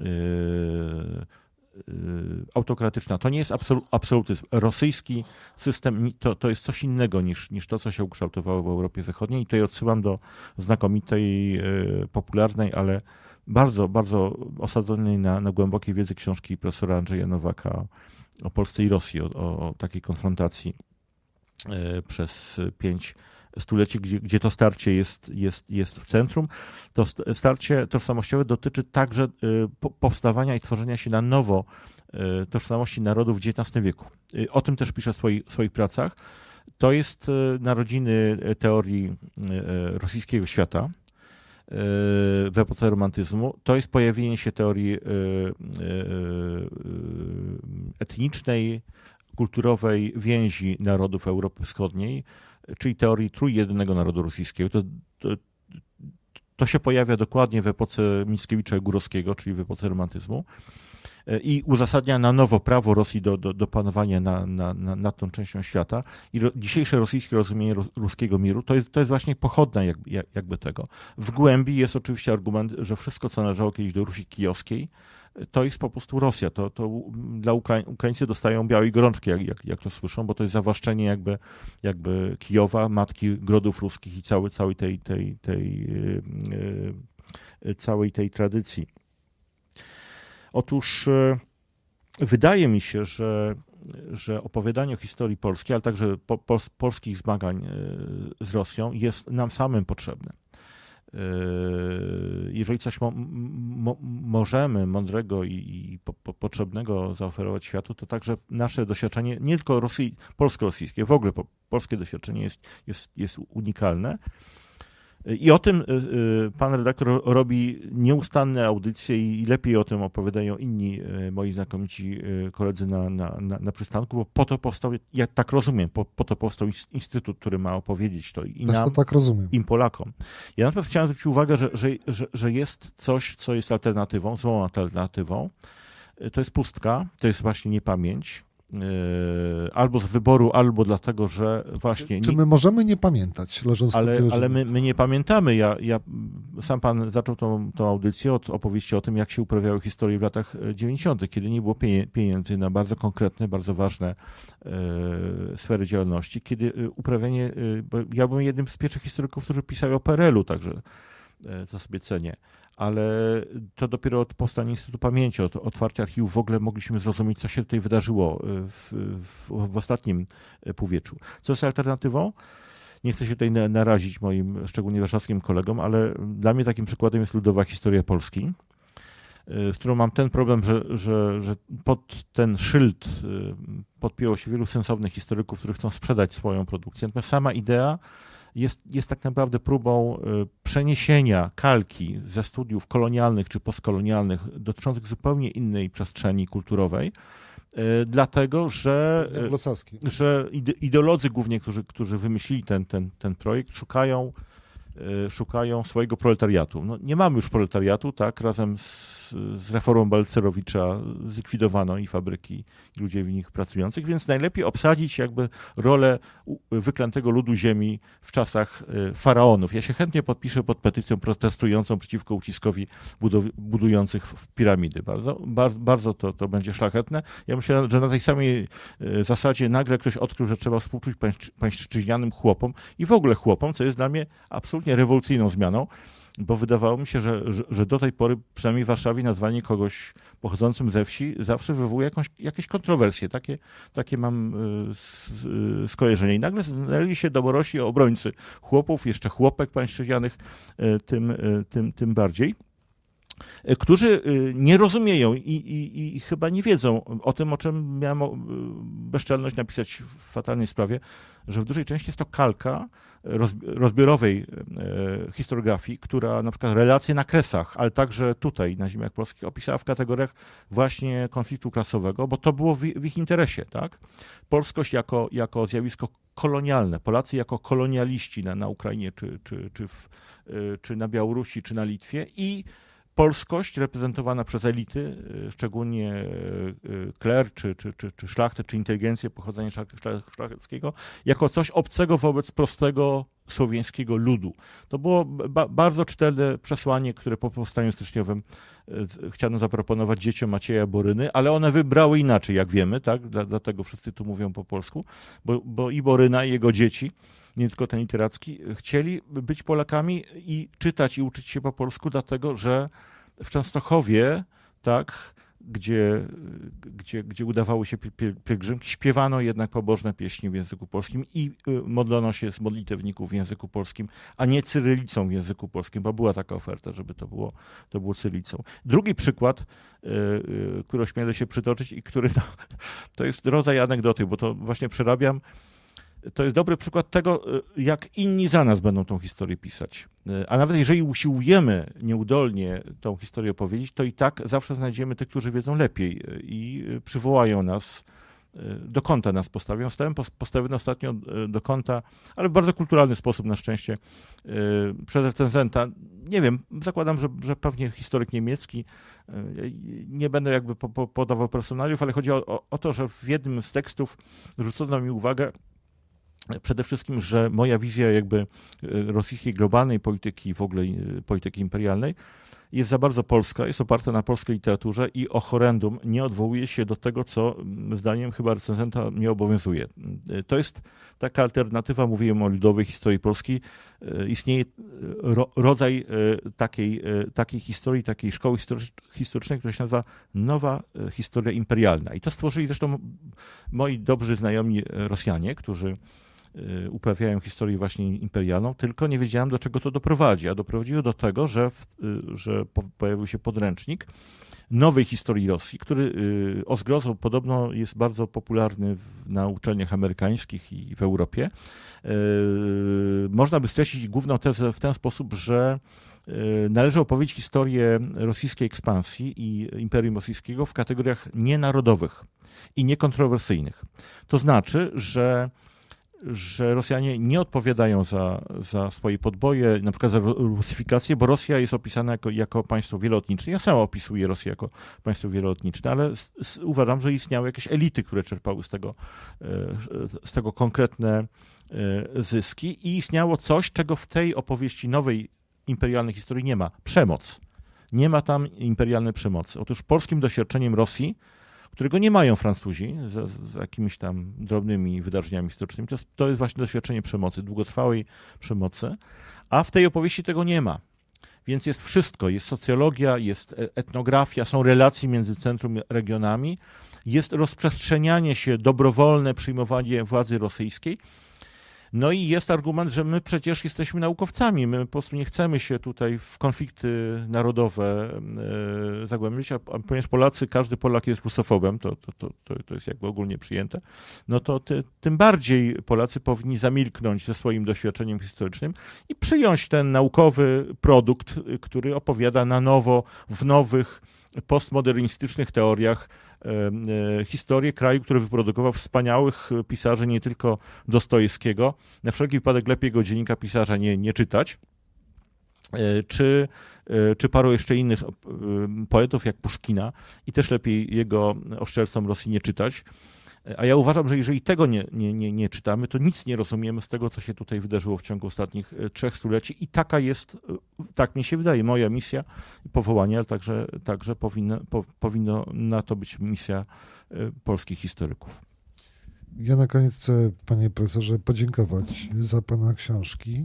autokratyczna. To nie jest absolutyzm. Rosyjski system to jest coś innego niż to, co się ukształtowało w Europie Zachodniej i tutaj odsyłam do znakomitej, popularnej, ale bardzo, bardzo osadzonej na głębokiej wiedzy książki profesora Andrzeja Nowaka o Polsce i Rosji, o takiej konfrontacji przez 5 stuleci, gdzie to starcie jest w centrum. To starcie tożsamościowe dotyczy także powstawania i tworzenia się na nowo tożsamości narodów w XIX wieku. O tym też piszę w swoich pracach. To jest narodziny teorii rosyjskiego świata w epoce romantyzmu. To jest pojawienie się teorii etnicznej, kulturowej więzi narodów Europy Wschodniej, czyli teorii trójjedynego narodu rosyjskiego. To się pojawia dokładnie w epoce Mickiewicza i Górowskiego, czyli w epoce romantyzmu i uzasadnia na nowo prawo Rosji do panowania nad tą częścią świata. I dzisiejsze rosyjskie rozumienie ruskiego miru to jest właśnie pochodna jakby tego. W głębi jest oczywiście argument, że wszystko, co należało kiedyś do Rusi kijowskiej, to jest po prostu Rosja. To dla Ukraińcy dostają białej gorączki, jak to słyszą, bo to jest zawłaszczenie jakby Kijowa, matki grodów ruskich i całej tej tradycji. Otóż wydaje mi się, że opowiadanie o historii Polski, ale także polskich zmagań z Rosją jest nam samym potrzebne. Jeżeli coś możemy motnego i potrzebnego zaoferować światu, to także nasze doświadczenie, nie tylko polsko-rosyjskie, w ogóle polskie doświadczenie jest unikalne. I o tym pan redaktor robi nieustanne audycje i lepiej o tym opowiadają inni moi znakomici koledzy na przystanku, bo po to powstał, ja tak rozumiem, po to powstał instytut, który ma opowiedzieć to i nam, tak rozumiem. im Polakom. Ja natomiast chciałem zwrócić uwagę, że jest coś, co jest alternatywą, złą alternatywą. To jest pustka, to jest właśnie niepamięć. Albo z wyboru, albo dlatego, że właśnie... Czy my możemy nie pamiętać, leżąc ale my nie pamiętamy. Sam pan zaczął tą audycję od opowieści o tym, jak się uprawiały historie w latach 90., kiedy nie było pieniędzy na bardzo konkretne, bardzo ważne sfery działalności, kiedy uprawianie... Bo ja byłem jednym z pierwszych historyków, którzy pisali o PRL-u, także co sobie cenię. Ale to dopiero od powstania Instytutu Pamięci, od otwarcia archiwów w ogóle mogliśmy zrozumieć, co się tutaj wydarzyło w ostatnim półwieczu. Co jest alternatywą? Nie chcę się tutaj narazić moim, szczególnie warszawskim kolegom, ale dla mnie takim przykładem jest Ludowa Historia Polski, z którą mam ten problem, że pod ten szyld podpięło się wielu sensownych historyków, którzy chcą sprzedać swoją produkcję. Natomiast sama idea jest tak naprawdę próbą przeniesienia kalki ze studiów kolonialnych czy postkolonialnych dotyczących zupełnie innej przestrzeni kulturowej, dlatego że ideolodzy głównie, którzy wymyślili ten projekt, szukają swojego proletariatu. No, nie mamy już proletariatu, tak? Razem z reformą Balcerowicza zlikwidowano i fabryki, i ludzie w nich pracujących, więc najlepiej obsadzić jakby rolę wyklętego ludu ziemi w czasach faraonów. Ja się chętnie podpiszę pod petycją protestującą przeciwko uciskowi budujących piramidy. Bardzo to będzie szlachetne. Ja myślę, że na tej samej zasadzie nagle ktoś odkrył, że trzeba współczuć pańszczyźnianym chłopom i w ogóle chłopom, co jest dla mnie absolutnie rewolucyjną zmianą, bo wydawało mi się, że do tej pory, przynajmniej w Warszawie, nazwanie kogoś pochodzącym ze wsi zawsze wywołuje jakieś kontrowersje. Takie mam skojarzenie. I nagle znaleźli się domorośli obrońcy chłopów, jeszcze chłopek pańszczyźnianych, tym bardziej, którzy nie rozumieją i chyba nie wiedzą o tym, o czym miałem bezczelność napisać w fatalnej sprawie, że w dużej części jest to kalka rozbiorowej historiografii, która na przykład relacje na Kresach, ale także tutaj na ziemiach polskich opisała w kategoriach właśnie konfliktu klasowego, bo to było w ich interesie, tak? Polskość jako zjawisko kolonialne, Polacy jako kolonialiści na Ukrainie, czy na Białorusi, czy na Litwie i polskość reprezentowana przez elity, szczególnie kler, czy szlachtę, czy inteligencję pochodzenia szlacheckiego, jako coś obcego wobec prostego słowiańskiego ludu. To było bardzo czytelne przesłanie, które po powstaniu styczniowym chciano zaproponować dzieciom Macieja Boryny, ale one wybrały inaczej, jak wiemy, tak? Dlatego wszyscy tu mówią po polsku, bo i Boryna, i jego dzieci, nie tylko ten literacki, chcieli być Polakami i czytać i uczyć się po polsku, dlatego że w Częstochowie, tak, gdzie udawały się pielgrzymki, śpiewano jednak pobożne pieśni w języku polskim i modlono się z modlitewników w języku polskim, a nie cyrylicą w języku polskim, bo była taka oferta, żeby to było cyrylicą. Drugi przykład, który ośmielę się przytoczyć i który to jest rodzaj anegdoty, bo to właśnie przerabiam. To jest dobry przykład tego, jak inni za nas będą tą historię pisać. A nawet jeżeli usiłujemy nieudolnie tą historię opowiedzieć, to i tak zawsze znajdziemy tych, którzy wiedzą lepiej i przywołają nas, do kąta nas postawią. Zostałem postawiony ostatnio do kąta, ale w bardzo kulturalny sposób na szczęście, przez recenzenta. Nie wiem, zakładam, że pewnie historyk niemiecki. Nie będę jakby podawał personaliów, ale chodzi o to, że w jednym z tekstów zwrócono mi uwagę, przede wszystkim, że moja wizja jakby rosyjskiej globalnej polityki, w ogóle polityki imperialnej, jest za bardzo polska, jest oparta na polskiej literaturze i o horrendum nie odwołuje się do tego, co zdaniem chyba recenzenta nie obowiązuje. To jest taka alternatywa, mówiłem o ludowej historii polskiej. Istnieje rodzaj takiej historii, takiej szkoły historycznej, która się nazywa Nowa Historia Imperialna. I to stworzyli zresztą moi dobrzy znajomi Rosjanie, którzy uprawiają historię właśnie imperialną, tylko nie wiedziałem, do czego to doprowadzi. A doprowadziło do tego, że pojawił się podręcznik nowej historii Rosji, który o zgrozo podobno jest bardzo popularny na uczelniach amerykańskich i w Europie. Można by streścić główną tezę w ten sposób, że należy opowiedzieć historię rosyjskiej ekspansji i Imperium Rosyjskiego w kategoriach nienarodowych i niekontrowersyjnych. To znaczy, że Rosjanie nie odpowiadają za swoje podboje, na przykład za rusyfikację, bo Rosja jest opisana jako państwo wieloetniczne. Ja sam opisuję Rosję jako państwo wieloetniczne, ale uważam, że istniały jakieś elity, które czerpały z tego konkretne zyski i istniało coś, czego w tej opowieści nowej imperialnej historii nie ma. Przemoc. Nie ma tam imperialnej przemocy. Otóż polskim doświadczeniem Rosji, którego nie mają Francuzi z jakimiś tam drobnymi wydarzeniami historycznymi, to jest właśnie doświadczenie przemocy, długotrwałej przemocy, a w tej opowieści tego nie ma. Więc jest wszystko, jest socjologia, jest etnografia, są relacje między centrum a regionami, jest rozprzestrzenianie się, dobrowolne przyjmowanie władzy rosyjskiej. No i jest argument, że my przecież jesteśmy naukowcami, my po prostu nie chcemy się tutaj w konflikty narodowe zagłębić, a ponieważ każdy Polak jest rusofobem, to jest jakby ogólnie przyjęte, no to tym bardziej Polacy powinni zamilknąć ze swoim doświadczeniem historycznym i przyjąć ten naukowy produkt, który opowiada na nowo, w nowych, postmodernistycznych teoriach historię kraju, który wyprodukował wspaniałych pisarzy, nie tylko Dostojewskiego. Na wszelki wypadek lepiej go Dziennika Pisarza nie czytać. Czy paru jeszcze innych poetów jak Puszkina i też lepiej jego Oszczerstwom Rosji nie czytać. A ja uważam, że jeżeli tego nie czytamy, to nic nie rozumiemy z tego, co się tutaj wydarzyło w ciągu ostatnich 3 stuleci i taka jest, tak mi się wydaje, moja misja i powołanie, ale także powinno na to być misja polskich historyków. Ja na koniec chcę, panie profesorze, podziękować za pana książki.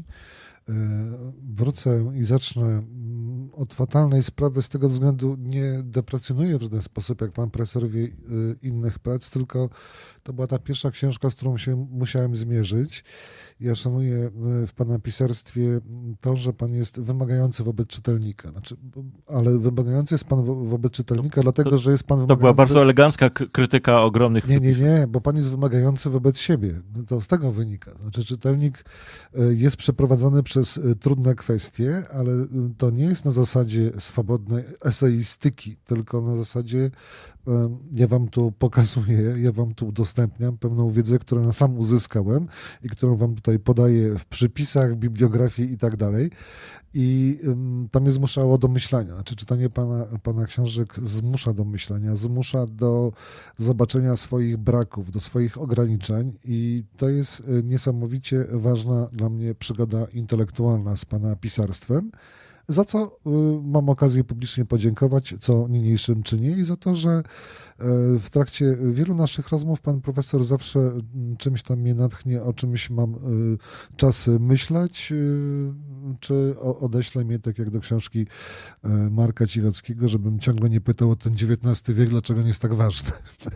Wrócę i zacznę od fatalnej sprawy, z tego względu nie deprecjonuję w żaden sposób, jak pan profesor wie, innych prac, tylko to była ta pierwsza książka, z którą się musiałem zmierzyć. Ja szanuję w pana pisarstwie to, że pan jest wymagający wobec czytelnika. Ale wymagający jest pan wobec czytelnika, dlatego że jest pan wymagający... To była bardzo elegancka krytyka ogromnych przepisów. Nie, bo pan jest wymagający wobec siebie. To z tego wynika. Znaczy czytelnik jest przeprowadzony przez trudne kwestie, ale to nie jest na zasadzie swobodnej eseistyki, tylko na zasadzie ja wam tu pokazuję, ja wam tu udostępniam pewną wiedzę, którą ja sam uzyskałem i którą wam tutaj podaję w przypisach, w bibliografii i tak dalej. I to mnie zmuszało do myślenia. Znaczy czytanie pana książek zmusza do myślenia, zmusza do zobaczenia swoich braków, do swoich ograniczeń i to jest niesamowicie ważna dla mnie przygoda intelektualna z pana pisarstwem, za co mam okazję publicznie podziękować, co niniejszym czynię i za to, że w trakcie wielu naszych rozmów pan profesor zawsze czymś tam mnie natchnie, o czymś mam czas myśleć, czy odeśle mnie, tak jak do książki Marka Cichockiego, żebym ciągle nie pytał o ten XIX wiek, dlaczego nie jest tak ważny.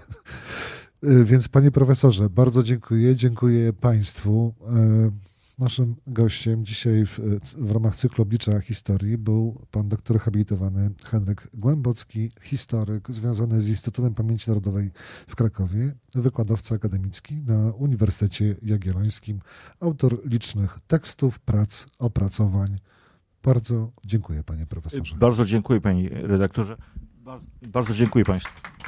Więc panie profesorze, bardzo dziękuję państwu. Naszym gościem dzisiaj w ramach cyklu Oblicza Historii był pan doktor habilitowany Henryk Głębocki, historyk związany z Instytutem Pamięci Narodowej w Krakowie, wykładowca akademicki na Uniwersytecie Jagiellońskim, autor licznych tekstów, prac, opracowań. Bardzo dziękuję, panie profesorze. Bardzo dziękuję, panie redaktorze. Bardzo dziękuję państwu.